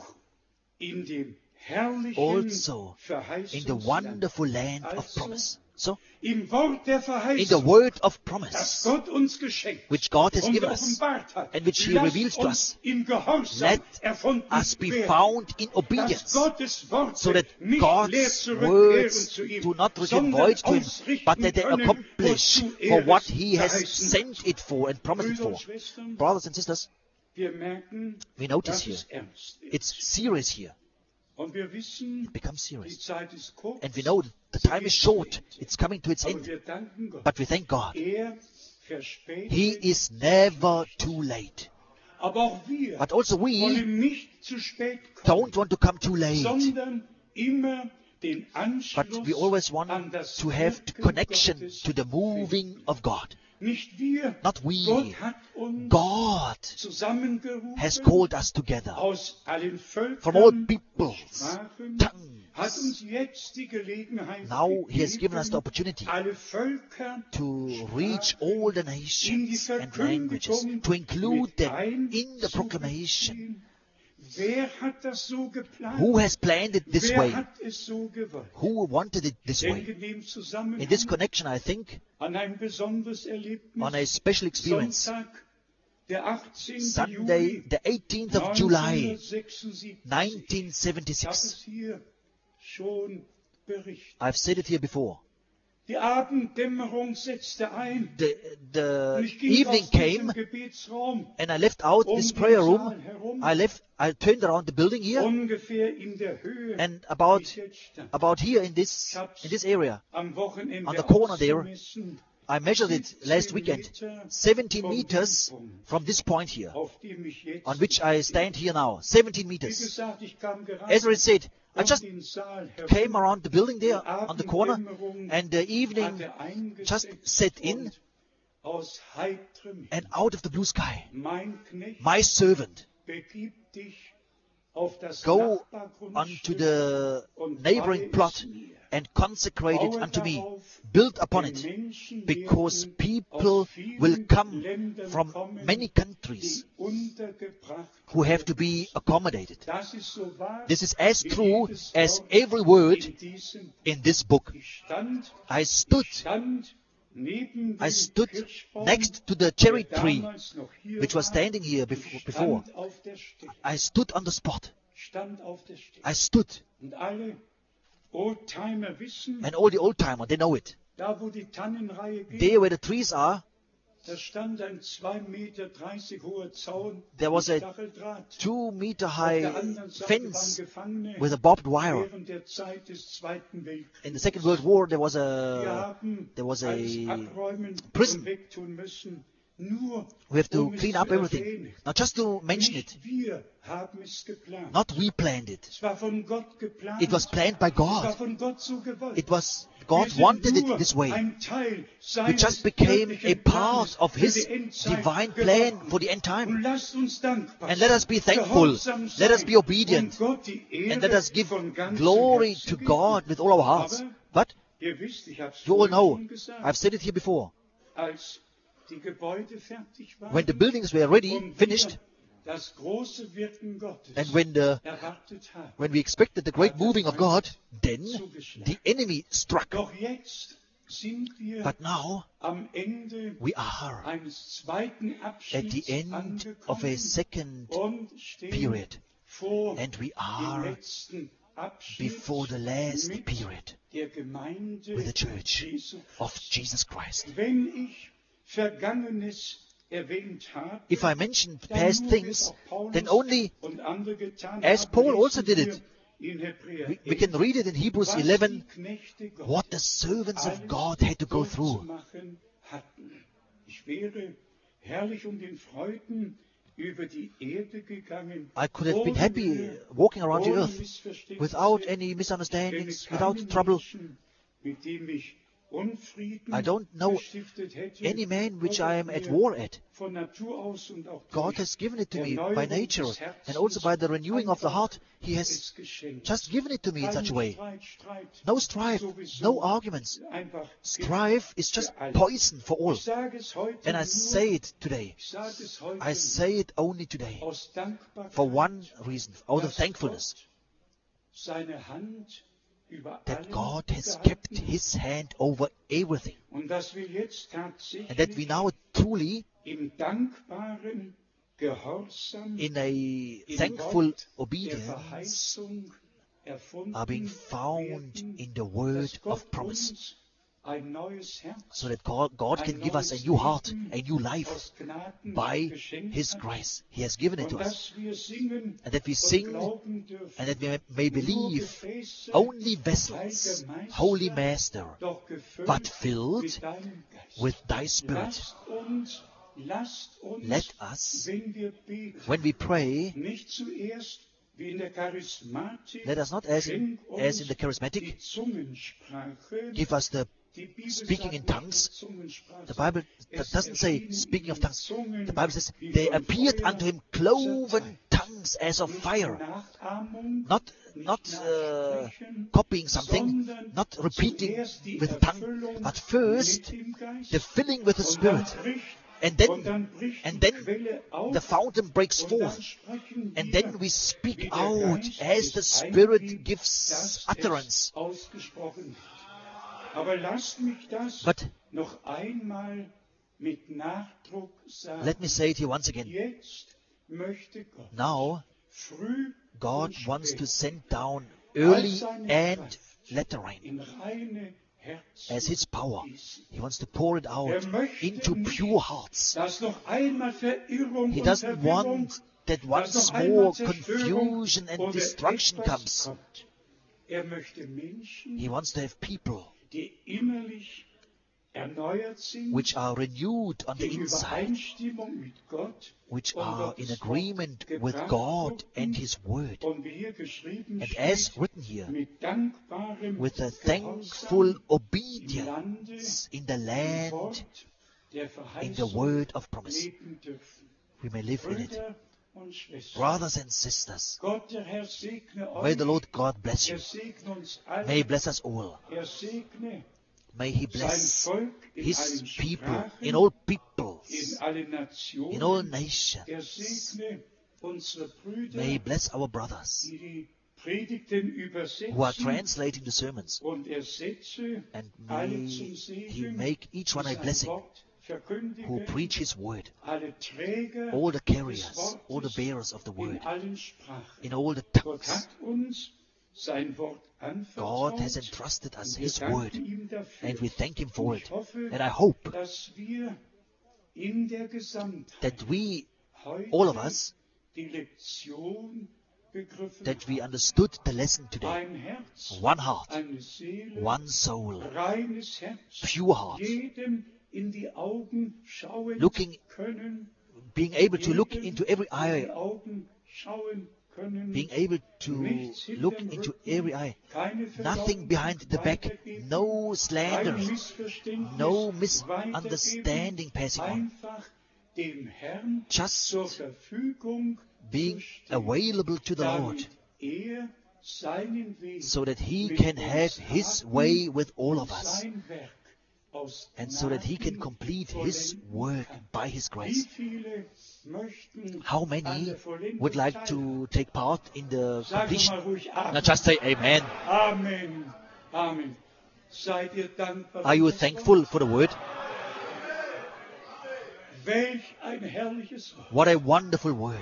in dem herrlichen also in the Verheißungsland. wonderful land of Also promise. So, Im Wort der in the Verheißung, word of das promise, Gott uns geschenkt which God has und given us, offenbart hat, and which He lasst reveals to uns us, in Gehorsam let erfunden us be werden, found in dass obedience, Gottes Worte so that nicht leer God's zurückkehren words zu ihm, do not return sondern void to Him, ausrichten but that they können, accomplish wozu for what es He has verheißen sent hat. it for and promised it Brüder for. und Schwestern, Brothers and sisters, wir merken, we notice dass here, es ernst ist. it's serious here. Und wir wissen, It becomes die serious. Zeit ist kurz, And we know that the sie time geht is zu short. Ende. It's coming to its Aber end. wir danken Gott. But we thank God. Er verspätet, He is never too late. aber auch wir But also we wollen nicht zu spät kommen, don't want to come too late. sondern immer den But Anschluss we always an want das to have Wirken connection Gottes to the moving of God. Nicht wir, Not we. Gott hat uns God zusammengerufen has called us together aus allen from all Völkern, peoples, Sprachen, hat tongues. uns jetzt die Gelegenheit Now He has given us the gegeben, opportunity alle Völker, to reach all the nations and languages, to include them in the proclamation. Wer hat das so geplant? Who has planned it this Wer way? hat es so gewollt? Who wanted it this Ich way? denke in dem Zusammenhang In this connection, I think, an ein besonderes Erlebnis. on a special experience, Sonntag, der 18. Sunday, Juli the 18th of July, 1976. Ich habe 1976. es hier schon berichtet. I've said it here before. Die Abenddämmerung setzte ein. The Und ich ging evening aus diesem came, Gebetsraum and I left out this den prayer Saal room. herum, I turned around the building here, ungefähr in der Höhe, and wie ich jetzt stand. about here in this area, Am Wochenende on the corner there, ausgemessen, I measured it last 17 weekend, Meter 17 vom meters Punkt, from this point here, auf dem ich jetzt on which I stand here now. 17 Wie meters. gesagt, ich kam gerade As it said, I just den Saal herum, came around the building there die on the corner, Abenddämmerung and the evening hatte eingesetzt just set in, und aus heiterem and out of the blue sky, mein Knecht, my servant, begib dich auf das go unto Nachbargrundstück the und neighboring weihe plot es mir. and consecrate it Baue unto me, darauf, build upon denn it, Menschen because werden people aus vielen will come Ländern from kommen, many countries die untergebracht who have to werden. be accommodated. Das ist so wahr, This is as wie true jedes as Wort every word in diesem. in this book. Ich stand I stood neben I dem stood Kirschbaum, next to the cherry der tree, damals noch hier which was war. standing here Ich before. stand auf der Stelle. I stood on the spot. Stand auf der Stelle. I stood. Und alle Oldtimer wissen, And all the old timer, they know it. da wo die Tannenreihe geht, There where the trees are, da stand ein 2,30 Meter hoher Zaun there was mit a Stacheldraht. 2 meter Auf der high anderen Seite waren fence Gefangene with a barbed wire. während der Zeit des Zweiten Weltkriegs. In the Second World War, there was Wir a haben alles abräumen prison. und wegtun müssen, nur we have to um es clean zu up everything. erwähnen. Now just to mention Nicht it, wir haben es geplant. not we planned it. Es war von Gott geplant. It was planned by Es war God. von Gott so gewollt. It was Wir God sind wanted nur it this way. ein Teil We seines just became a göttlichen part Planes of für His die Endzeit divine plan geworden. for the end time. Und lasst uns dankbar And let us be thankful. gehorsam Let us sein be obedient. und Gott die Ehre And let us give von ganzem glory Herzen to geben. God with all our hearts. Aber But ihr wisst, ich habe es you all vorhin know, schon gesagt, I've said it here before, als die Gebäude fertig waren when the buildings were ready, und finished, wir das große Wirken Gottes and when erwartet haben, we expected the great moving of God, then zugeschlagen. the enemy struck. Doch jetzt sind wir But now am Ende we are eines zweiten at the Abschnitts end of a angekommen second und stehen period, vor and we dem are letzten Abschnitt before the last mit period der Gemeinde with the church Jesu of Christi. Jesus Christ. Wenn ich Vergangenes erwähnt habe, If I mention dann past nur, wie es things, auch Paulus then only und andere getan as haben, Paul lesen also did it. wir in Hebräer We can 11, read it in Hebrews was 11, die Knechte Gottes what the servants of alles God had to go through. durchzumachen hatten. Ich wäre herrlich den Freuden über die Erde gegangen, I could have been ohne happy Mühe, walking around the ohne earth Missverständnisse. without any Ich kenne misunderstandings, keinen without trouble. Menschen, mit dem ich Unfrieden I don't know gestiftet hätte. any man which Gott I hat am at mir war at. von Natur aus und auch God durch has given it to me by Erneuerung nature, des Herzens and also by the renewing of the heart. He has es geschenkt. just given it to me in such a way. Streit, No strife, sowieso no arguments. einfach Strife is just für alle. poison for all. Ich sage es heute And I nur, say it today. ich sage es heute I say it only today. aus Dankbarkeit, For one reason, out of dass thankfulness, Gott seine Hand über that allem God has gehalten kept hat. His hand over everything. Und dass wir jetzt And that we tatsächlich now truly, im dankbaren Gehorsam in a im thankful Wort der obedience, Verheißung erfunden are being found werden, in the dass word Gott of promise, uns ein neues Herz so that God can give us a new heart, a new life aus Gnaden by geschenkt His hat, grace. He has given it und to us. dass wir singen And that we und sing glauben dürfen, and that we may nur believe Gefäße, only vessels, Holy Master, doch gefüllt but filled mit deinem Geist. with Thy Spirit. Lasst uns, Let us, wenn wir beten, when we pray, nicht zuerst wie in der Charismatik, let us not, as schenk in the uns die charismatic, Zungensprache. give us the Die Bibel speaking in sagt nicht, tongues. Zungensprache, The Bible that es doesn't say erschienen speaking of ihnen tongues. Zungen The Bible says wie they von appeared Feuer unto him cloven zerteilt. tongues as of Nicht fire. Nachahmung, Not nicht not copying something, sondern not repeating zuerst die with the tongue, Erfüllung but first mit dem Geist. the filling with the Und dann Spirit. bricht And Und then dann bricht and die then Quelle auf, the fountain breaks und dann forth. sprechen And wir, then we wie speak der out Geist as the es Spirit eingibt, gives dass utterance. es ausgesprochen wird. Aber lasst mich das But noch einmal mit Nachdruck sagen. let me say it here once again. Jetzt möchte Gott Now früh God und wants to spät send down all early seine and Kraft latter rain in reine Herzen as His power. gießen. He wants to pour it out möchte into nicht, pure hearts. Dass noch einmal Verirrung He und doesn't Verwirrung, want that dass once noch einmal more Zerstörung confusion and oder destruction etwas comes. kommt. Möchte Menschen, He wants to have people die innerlich erneuert sind, which are renewed on the die in inside, Übereinstimmung mit Gott which und are in Gottes agreement Wort with gebracht God wurden. and His Word. Und wie hier geschrieben And as steht, written here, mit dankbarem with a Gehorsam thankful im obedience Lande, in the im land, Wort in the word of promise. leben dürfen. We may live in it. Brüder und Schwestern, Brothers and sisters, Gott der Herr segne may euch, the Lord God bless you. segne uns alle, May He bless us all. segne May He sein bless Volk in His allen people, Sprachen, in all peoples, in allen Nationen. in all nations. Segne unsere Brüder, May He bless our brothers die die Predigten who are übersetzen translating the sermons. und setze And alle may zum He Segen, make each one a sein blessing Wort verkündigen, who preach His word. alle Träger All the des carriers, all the Wortes bearers of the in word, allen Sprachen. in all the Gott tongues. hat uns sein Wort anvertraut. God has entrusted us und wir His danken word, ihm dafür. and we thank Him for Und it. ich hoffe, And I hope dass wir in der Gesamtheit that we, heute all of us, die Lektion begriffen that we haben. understood the lesson today. Ein Herz, One heart, eine Seele, one soul, reines Herz, pure heart, jedem in die Augen schauen looking, können, being able to look jedem into every in die eye, Augen schauen können, being able to nichts look hinterm into Rücken, every eye, keine nothing Verleumdung behind the back, weitergeben, no kein slander, Missverständnis no weitergeben, misunderstanding passing on, einfach dem Herrn just zur Verfügung being zu stehen, available to the Lord, damit seinen Weg so that He mit can uns have His taten way with all und of us, sein Werk aus and so that He can Gnaden complete His vollenden work kann. by His Wie grace. viele möchten How an many der Vollendung would like teilhaben? to take part in the Sag completion? mal ruhig Amen. Now just say Amen. Amen. Amen. Seid ihr dankbar? Are für you das thankful for the word? Wort? Welch ein herrliches Wort. What a wonderful word.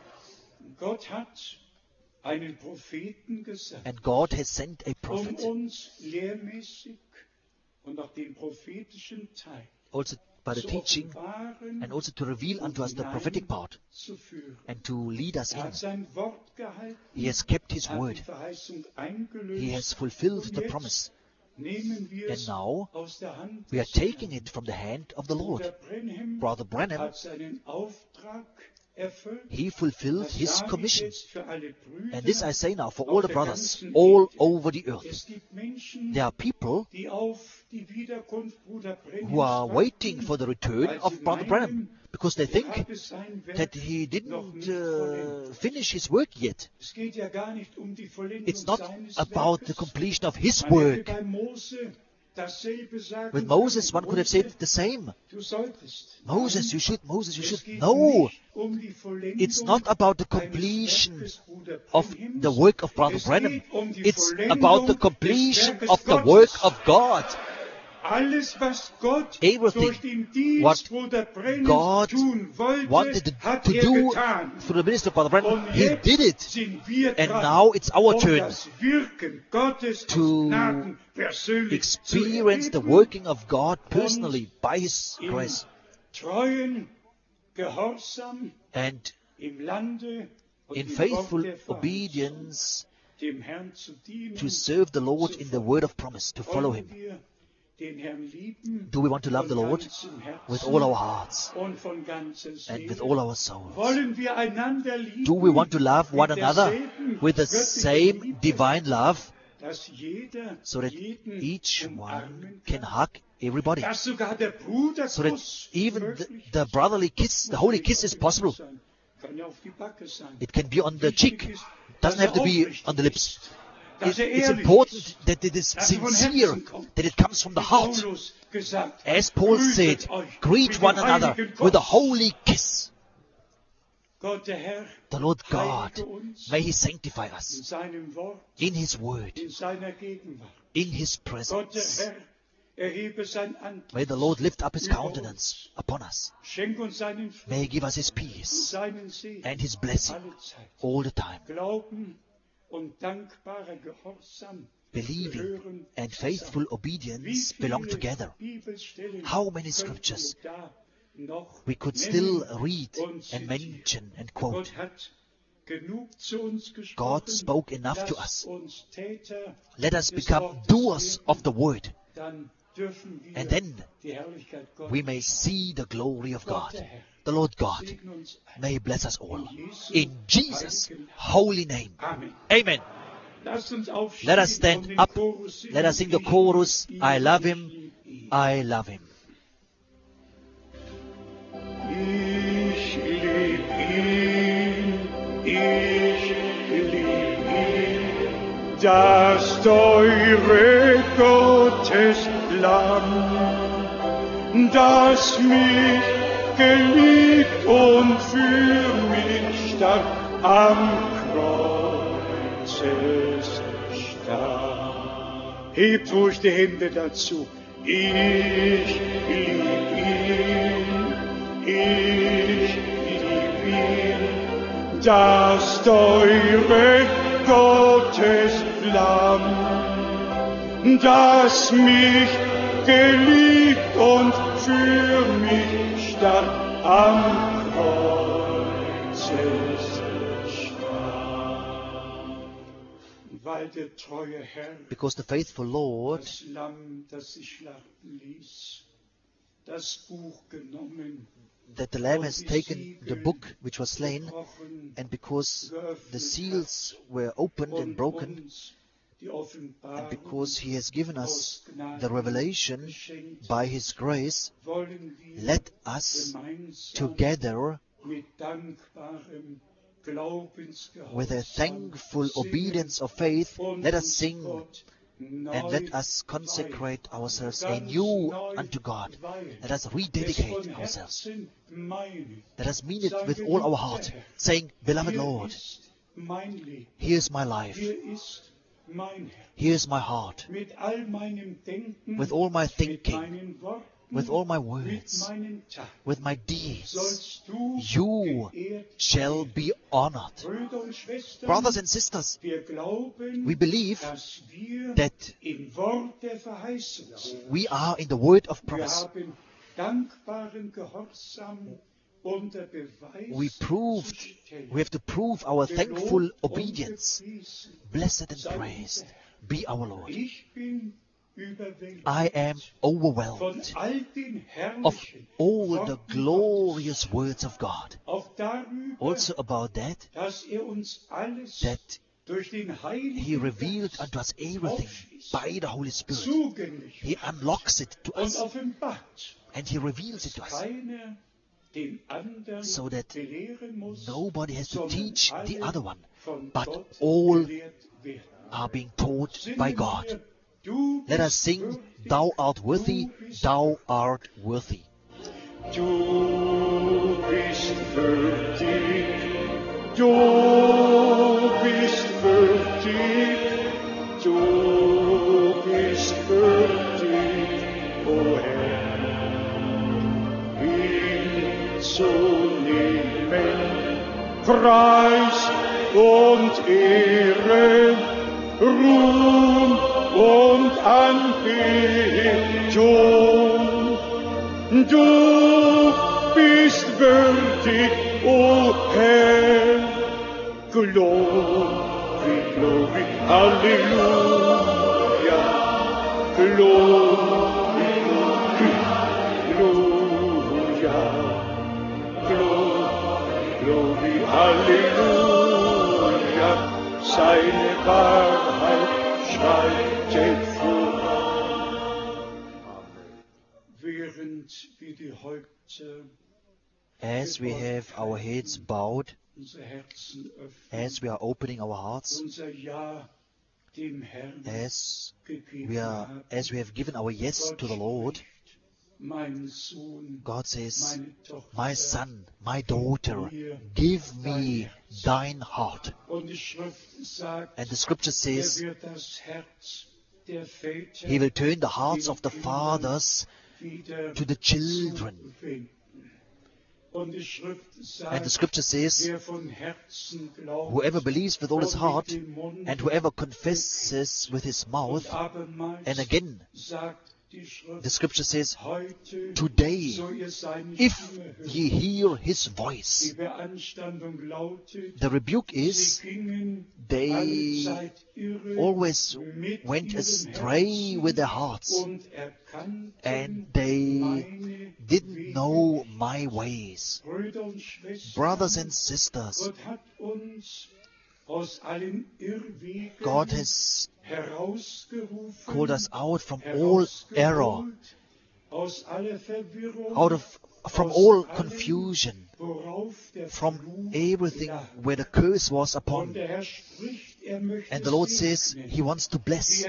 Gott hat einen Propheten gesandt, And God has sent a prophet, uns lehrmäßig und auch den prophetischen Teil also by the zu teaching, offenbaren and also to reveal unto us the prophetic part, zu führen. and to lead us in. Hat sein Wort gehalten, He has kept His hat word. die Verheißung eingelöst. He has fulfilled Und the jetzt promise. nehmen wir And es now aus der Hand we are des taking Herrn. it from the hand of the Lord. Bruder Branham Brother Branham, hat seinen Auftrag erfüllt. he fulfilled Das his sage ich commission. jetzt für alle Brüder And this I say now for auf all the der brothers ganzen all Erde. over the earth. Es gibt Menschen, There are people die auf die Wiederkunft Bruder Branhams who are waiting warten, for the return weil of sie Brother meinen, Branham because they er think habe sein Werk that he noch didn't nicht vollendet. finish his work yet. Es geht ja gar nicht um die Vollendung It's not seines about the Werkes. completion of his Man hätte work. bei Mose dasselbe sagen With Moses, one können. could have said the same. Du solltest. Moses, you should. Es geht No, nicht um die Vollendung it's not about the eines completion Werkes Bruder of Branhams. the work of Brother Es Branham. geht um die It's Vollendung about the des completion Werkes of the Gottes. work of God. Alles, was Gott Everything durch den Dienst what Bruder Branhams God tun wollte, wanted hat to do getan. through the ministry of Brother Branham, Und he jetzt did it. sind wir And dran, now it's our um turn das Wirken Gottes to aus Gnaden persönlich experience zu the erleben, working of God personally by His im grace, treuen Gehorsam and im Lande und in im faithful Wort der Verheißung, obedience dem Herrn zu dienen. to serve the Lord in the word of promise, to follow Wollen Him. wir den Herrn lieben Do we want to love the von Lord ganzem Herzen with all our hearts und von ganzer and with Seele? all our souls? Wollen wir einander lieben Do we want to love one mit another derselben with the göttlichen same Liebe, divine love, dass jeder so that jeden each one umarmen can kann? hug everybody, Dass sogar der Bruderkuss so that even möglich the brotherly kiss, the holy kiss is possible. sein. Kann ja auf die Backe sein. It can be on the Wichtig cheek, ist, doesn't dass have to be aufrichtig on the lips. ist, dass It's ehrlich important ist, that it is dass von sincere, Herzen kommt. that it comes from the Wie heart. Paulus gesagt hat, As Paul grüßet said, euch greet mit one dem another heiligen with a Kuss. holy kiss. Gott, der Herr, The Lord God, heilige uns may He sanctify in us seinem Wort, in His word, in seiner Gegenwart. in His Gott, der presence. Herr, erhebe sein Antlitz May the Lord lift up His über countenance upon us. uns. Schenk uns seinen Frieden, May He give us His und peace seinen Segen and His blessing alle Zeit. all the time. Glauben und dankbarer Gehorsam Believing gehören and zusammen. faithful Wie obedience viele belong together. Bibelstellen How many könnten scriptures wir da noch we could nennen still read und and zitieren? mention and quote. Gott hat genug zu uns gesprochen. God spoke enough to Lasst us. uns Täter Let us des become Wortes doers werden, of the word, dann dürfen wir and then die Herrlichkeit Gottes we may see the glory of Gott, God. der Herr, The Lord God segne uns alle. may He bless us all. In Jesu In Jesus' heiligen holy name. Amen. Amen. Lasst uns aufstehen Let us stand und den up. Chorus singen. Let us sing the Ich chorus, lieb ihn, I love ich Him, lieb ihn. I love Him. das teure Gotteslamm, das mich geliebt und für mich starb am Kreuze starb. Hebt ruhig die Hände dazu. Ich lieb ihn, ich lieb ihn, das teure Gotteslamm, das mich geliebt und für mich starb am Kreuze starb. Weil der treue Herr, Because the faithful Lord, das Lamm, das sich schlachten ließ, das Buch genommen, that the Lamb has taken the book which was slain, and because the seals were opened and broken, and because He has given us the revelation by His grace, let us together, with a thankful obedience of faith, let us sing and let us consecrate ourselves anew unto God. Let us rededicate ourselves. Let us mean it with all our heart, saying, Beloved Lord, here is my life. Here is my heart. With all my thinking, with all my words, with my deeds, you shall be honored. Brothers and sisters, we believe that we are in the word of promise. We have to prove our thankful obedience. Blessed and praised be our Lord. I am overwhelmed of all the glorious words of God. Also about that He revealed unto us everything by the Holy Spirit. He unlocks it to us and He reveals it to us, so that nobody has to teach the other one, but all are being taught by God. Let us sing, Thou art worthy, Thou art worthy. Du bist würdig, du bist würdig, du bist würdig, o Herr, hinzunehmen, Preis und Ehre, Ruhm und Anbetung. Du bist würdig, o Herr. Glory, glory, Halleluja. Glory, glory, Halleluja. Glory, glory, Halleluja. Seine Wahrheit schreitet voran. Während wir die Häupter, As we have our heads bowed, unsere Herzen öffnen, as we are opening our hearts, unser Ja dem Herrn as gegeben we haben. have given our yes to the Lord, Mein Sohn, God says, meine Tochter, My son, my daughter, give me thine heart. und die Schrift sagt, And the scripture says, wird das Herz der Väter He will turn the hearts of the fathers wieder to the children. zuwenden. Und die Schrift sagt, And the scripture says, wer von Herzen glaubt, whoever believes with all his und heart, mit dem Mund and whoever confesses with his mouth, und abermals and again, sagt die Schrift, the scripture says, heute today, so ihr seine if Stimme hört. ye hear his Die voice. Beanstandung lautet, The rebuke sie is, gingen they allezeit irre always mit went ihrem astray with their hearts, und erkannten and they meine didn't Wege know nicht. my ways. Brüder und Schwestern, Brothers and sisters, Gott hat uns aus allen Irrwegen God has herausgerufen, called us out from all error, aus aller Verwirrung, from aus all allem, confusion, worauf der from Fluch everything lag. where the curse was Und upon. der Herr spricht And the Lord says He wants to bless.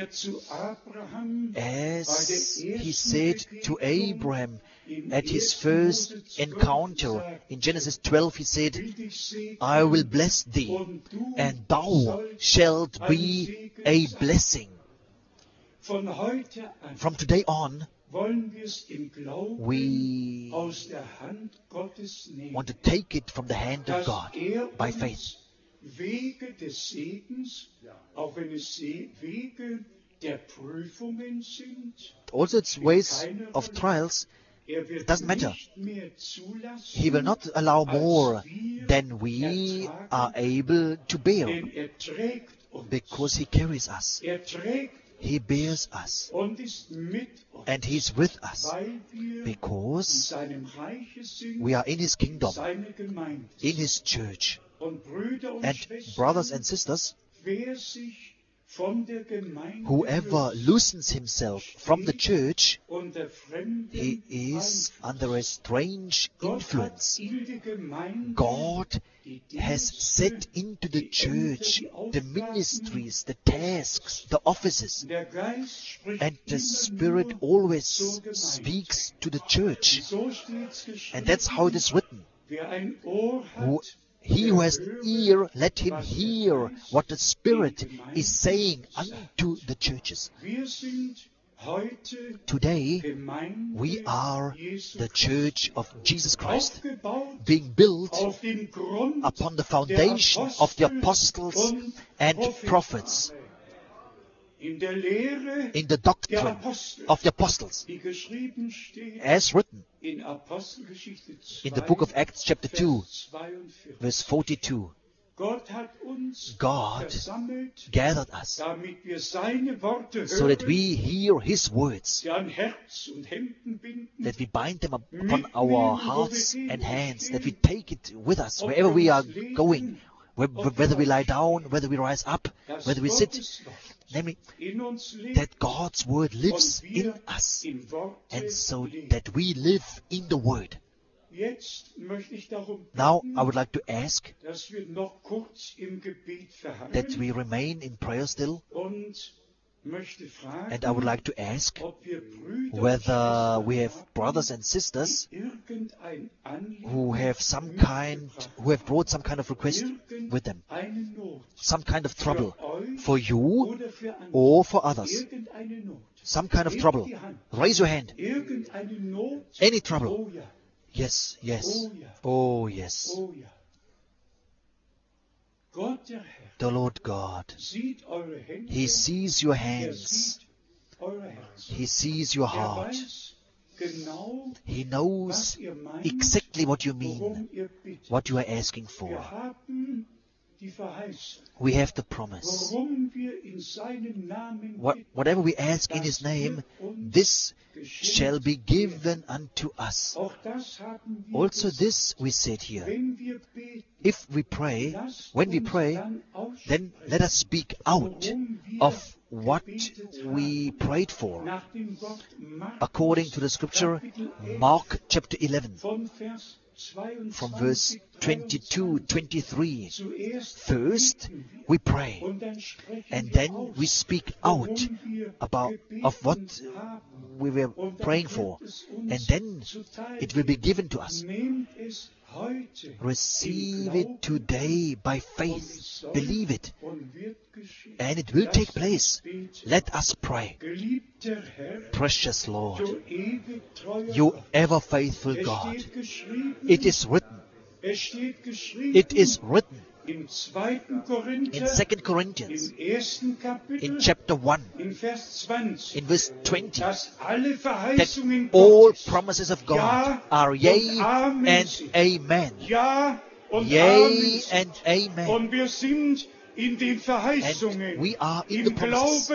As He said to Abraham at his first encounter in Genesis 12, He said, I will bless thee, and thou shalt be a blessing. From today on, we want to take it from the hand of God by faith. Also, it's ways of trials. It doesn't matter. He will not allow more than we are able to bear, because He carries us. He bears us, and He's with us, because we are in His kingdom, in His church. And brothers and sisters, whoever loosens himself from the church, he is under a strange influence. God has set into the church the ministries, the tasks, the offices, and the Spirit always speaks to the church. And that's how it is written. He who has an ear, let him hear what the Spirit is saying unto the churches. Today, we are the Church of Jesus Christ, being built upon the foundation of the apostles and prophets, in the doctrine of the apostles, as written in the book of Acts chapter 2, verse 42. God gathered us so that we hear His words, that we bind them upon our hearts and hands, that we take it with us wherever we are going, whether we lie down, whether we rise up, whether we sit. Namely, that God's Word lives in us, and so that we live in the Word. Now, I would like to ask that we remain in prayer still, and I would like to ask whether we have brothers and sisters who have brought some kind of request with them, some kind of trouble for you or for others, some kind of trouble. Raise your hand. Any trouble? Yes, yes. Oh, yes. The Lord God, He sees your hands. He sees your heart. He knows exactly what you mean, what you are asking for. We have the promise. Whatever we ask in His name, this shall be given unto us. Also this we said here. If we pray, when we pray, then let us speak out of what we prayed for. According to the scripture, Mark chapter 11, from verse 22, 23. First, we pray, and then we speak out of what we were praying for, and then it will be given to us. Receive it today by faith. Believe it, and it will take place. Let us pray. Precious Lord, you ever faithful God, it is written. It is written in 2 Corinthians, in chapter 1, in verse 20, that all promises of God are yea and amen. Yea and amen. And we are in the promises,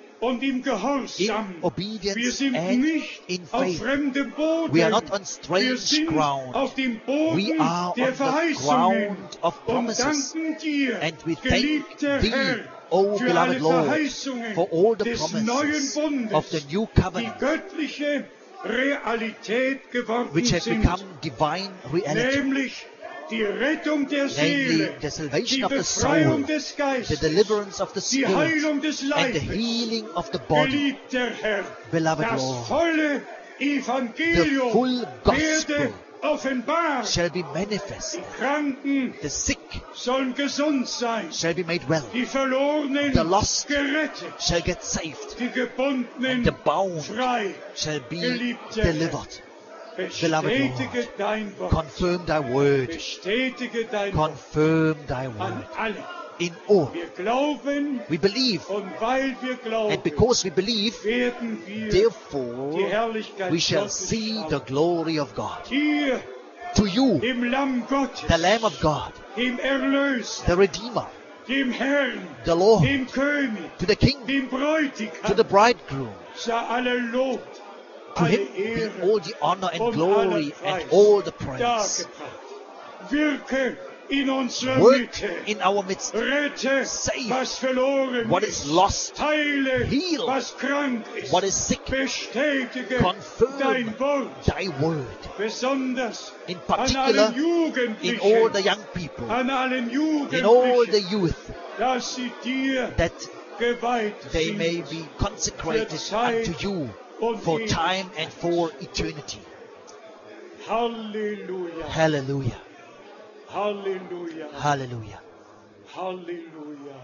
in obedience and in faith. We are not on strange ground. We are on the ground of promises. And we thank Thee, O beloved Lord, for all the promises of the new covenant, which have become divine reality. die Rettung der namely Seele, the die salvation of the soul, Befreiung des the Geistes, deliverance of the die spirit, Heilung des and the Leibes. healing of the body. Geliebter Herr, Beloved das Lord, volle the Evangelium full gospel werde offenbart. shall be manifest. Die Kranken The sick sollen gesund sein, shall be made well, die Verlorenen The lost gerettet, shall get saved, die Gebundenen and the bound frei. shall be Geliebter delivered. Beloved Bestätige Lord, dein Wort, confirm thy word, bestätige dein Wort confirm thy an word alle. in all. Wir glauben We believe, und weil wir glauben, and because we believe, werden wir die therefore Herrlichkeit we shall Gottes see schauen. the glory of God. Hier, To you, dem Lamm Gottes, the Lamb of God, dem Erlöser, the Redeemer, dem Herrn, the Lord, dem König, to the King, dem to Bräutigam, the Bridegroom. sei alle Lob, To alle him be Ehre all the honor and und glory aller and Preis all the praise. dargebracht. Wirke in unserer Work Mitte. in our midst. Rette, Save was verloren what is lost. Heile, Heal was krank ist. what is sick. Bestätige Confirm dein Wort. thy word. Besonders In an particular, allen Jugendlichen, in all the young people, an allen in all the Jugendlichen, youth, dass sie dir that geweiht they sind. may be consecrated unto you for time and for eternity. Halleluja, Hallelujah. Halleluja, Hallelujah. Halleluja.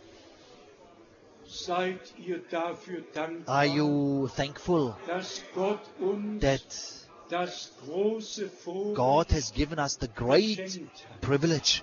Seid ihr dafür dankbar, Are you thankful dass Gott uns that das große Vorrecht God has given us the great geschenkt hat, privilege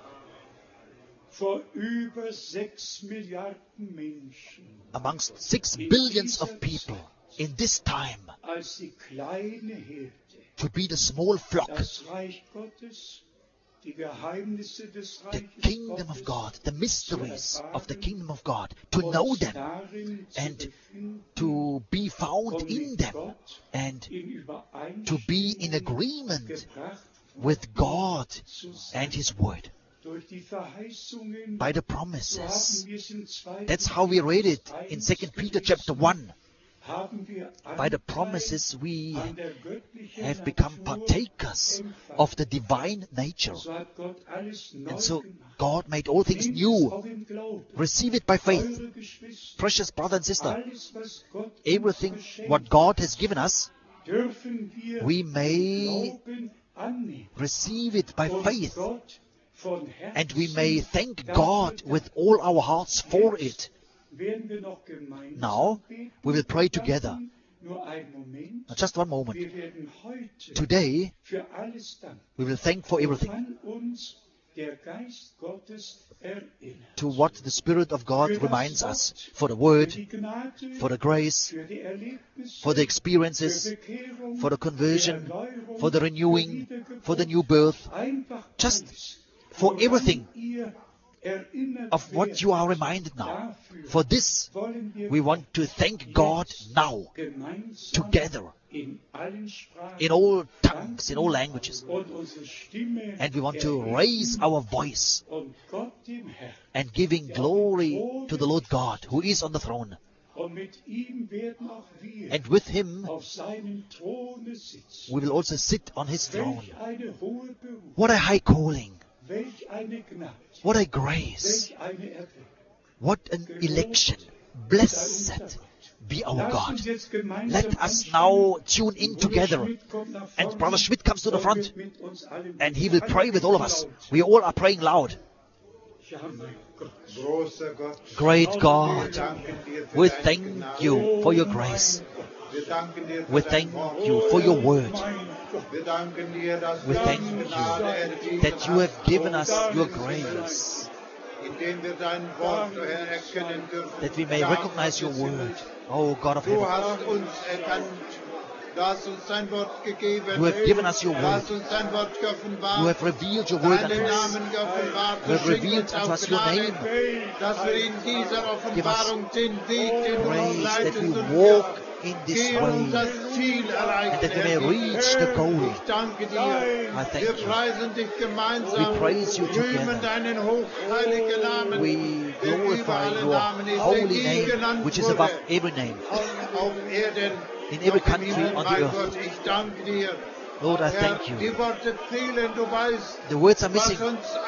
vor über 6 Milliarden Menschen amongst 6 billions of people in this time als die kleine Herde, to be the small flock, das Reich Gottes, die Geheimnisse des the Reiches kingdom of Gottes God, the mysteries of the kingdom of God, to know them darin zu and befinden to be found und in mit them Gott and in to be in Übereinstimmung agreement gebracht with God zu sein. and His Word Durch die Verheißungen, by the so promises. haben wir es im 2. That's how we read it in 2 Peter chapter 1. haben wir By the Anteil promises we an der göttlichen have become Natur partakers empfangen. of the divine nature. So hat Gott alles neu And so gemacht. God made all things Nehmt es new. auch im Glauben. Receive it by faith. Eure Geschwister, Precious brother and sister, alles, was Gott uns everything geschenkt what God has given us, dürfen wir we im may Glauben annehmen. receive it by Und faith. Gott von Herzen And we may thank dafür God with all our hearts for it. werden wir noch gemeinsam Now, beten. we will pray together. Nur einen Moment. Now, just one moment. Wir werden heute Today, für alles danken, we will thank for everything, woran uns der Geist Gottes erinnert. to what the Spirit of God Für das reminds Wort, us, for the für Word, die Gnade, for the grace, für die Erlebnisse, for the für experiences, Bekehrung, for the conversion, für Erneuerung, for the für renewing, Wiedergeburt, for the new birth, einfach just alles, for woran everything ihr erinnert of what werdet. you are reminded now. Dafür For this, wollen wir we want to thank God now, gemeinsam together, in allen Sprachen in all tongues, in all languages. und unsere Stimme And we want to erheben raise our voice und Gott dem Herrn. and giving glory to the Lord God, who is on the throne. Und mit ihm werden auch wir And with Him, auf seinem Throne sitzen. we will also sit on His throne. Welch eine hohe Berufung, What a high calling, welch eine Gnade, what a grace, welch eine Erwählung. what an election. Blessed be our Lasst God. uns jetzt gemeinsam Let us anstimmen. now tune in Bruder together. Schmidt kommt nach And vorne Brother Schmidt comes to the und front, wird mit uns allen and he beten. will pray with all of us. We all are praying loud. Ja, mein Gott. Großer Gott, Great wir God, danken dir für we deine thank Gnade. you for your grace. Wir danken dir für We dein thank Wort. you for your word. Mein Gott. Wir danken dir, dass We du thank uns you Gnade erwiesen that you have hast, given us your grace, indem wir dein Wort, o Herr, erkennen dürfen. that we may Dank, recognize your dass wir word. Oh God of Du heaven, hast uns erkannt. Du hast uns dein Wort gegeben. you have given us your Du word. hast uns dein Wort geoffenbart. You have revealed your word Deinen unto us. Namen geoffenbart. You have Du schenkst revealed uns unto auch us your Gnade, name. dass wir in dieser Offenbarung den Weg, den du uns Praise that leitest, we und walk in this gehen und das way, Ziel erreichen. and that we may Herr. reach the goal. Ich danke dir. I thank Wir you. preisen dich gemeinsam. We praise you Rühmen together. deinen hochheiligen Namen. We der über glorify alle your Namen ist, der holy je name, genannt which is wurde. above every name. Auf Erden, In every noch im country Himmel, on the mein earth. Gott, ich danke dir, Lord, I thank you. The words are missing.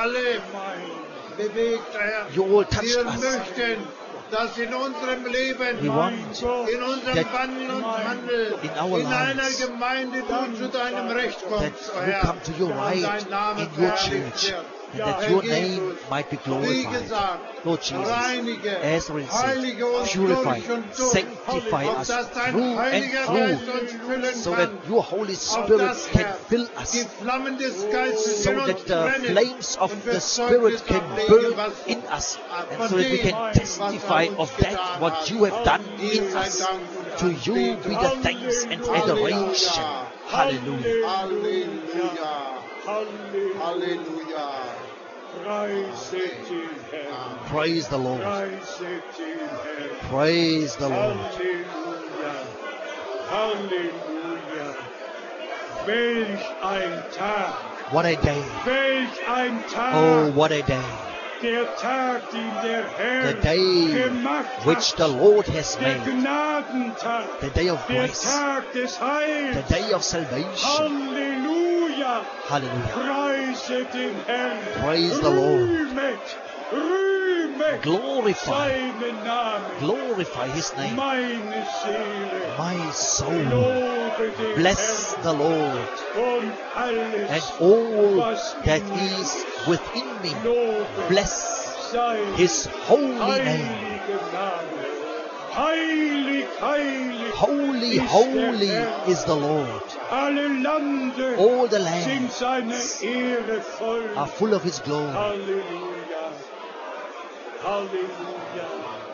You all touched us. Dass in unserem Leben, We want in unserem that Wandeln und Handeln, in our in einer lives, Gemeinde du zu deinem Recht that kommst, o you Herr, come to your und right dein Name in your verherrlicht church, wird. and that Herr your Jesus, name might be wie glorified. gesagt, Lord Jesus, reinige, as heilige uns purify, durch und durch, sanctify auf us dass dein through and Heiliger Geist through, uns füllen so kann, that your Holy auf Spirit dass, can Herr, fill die us, Flammen des Geistes so in uns that the brennen flames of und the wir Spirit Zeugnis can ablegen, burn was in us, and von so that we dem, can testify was of uns that getan what hat. you have done Ihm in sei us. Dank und To you be the Anbetung. thanks and Halleluja. adoration. Hallelujah. Halleluja. Halleluja. Preiset den Herrn. Praise the Lord. Preiset den Herrn. Praise the Lord. Halleluja. Halleluja. Welch ein Tag. What a day. Welch ein Tag. Oh, what a day. Der Tag, den der Herr The day gemacht which hat. the Lord has Der made. Gnadentag. The day of Der grace. Tag des Heils. The day of salvation. Halleluja. Hallelujah. Preiset den Herrn. Praise the Lord. Rühmet Glorify. seinen Namen. Glorify His name. Meine Seele. My soul. Lobe den Bless the Lord. Herrn. Und alles, And all was that in mir is within me. lobe Bless sein His holy name. heilige Name. Heilig, heilig Holy, ist holy der Herr. is the Lord. Alle Lande All the sind lands seine Ehre voll. are full of His glory. Halleluja. Halleluja.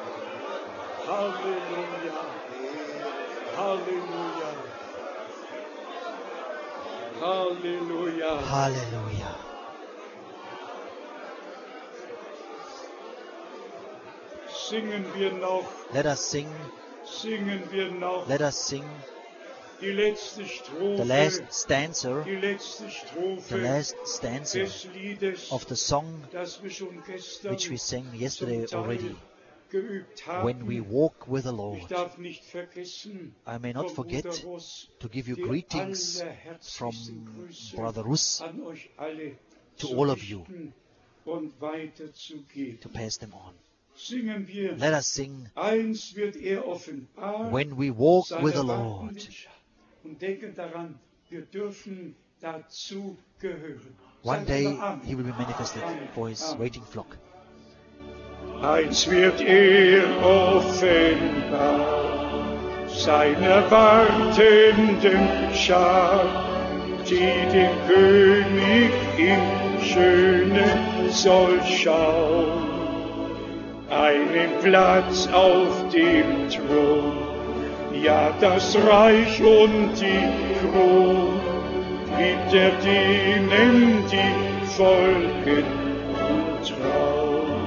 Halleluja. Halleluja. Halleluja. Hallelujah. Singen wir noch, Let us sing. singen wir noch Let us sing die letzte Strophe, the last stanza, die letzte the Strophe last stanza des Liedes, of the song das wir schon gestern which we sang yesterday zum Teil already. geübt haben. When we walk with the Ich Lord, darf nicht vergessen, I may not vom forget Bruder Russ to give you die greetings allerherzlichsten from Grüße Brother Russ an euch alle to zu all of you, richten und weiterzugeben. to pass them on. Singen wir, Let us sing eins wird offenbar, when we walk seine with the wartenden Lord. Schatten. Und denken daran, wir dürfen dazu gehören. One Sagen day wir Amen. He will be manifested for His Amen. waiting flock. Eins wird offenbar, seiner wartenden Schar, die den König im schönen soll schauen. Einen Platz auf dem Thron, ja das Reich und die Krone, gibt er denen, die folgen und trauen.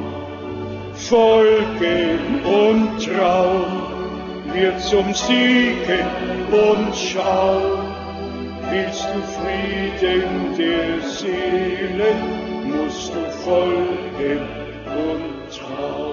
Folgen und trauen, wird zum Siegen und Schauen. Willst du Frieden der Seelen, musst du folgen und trauen.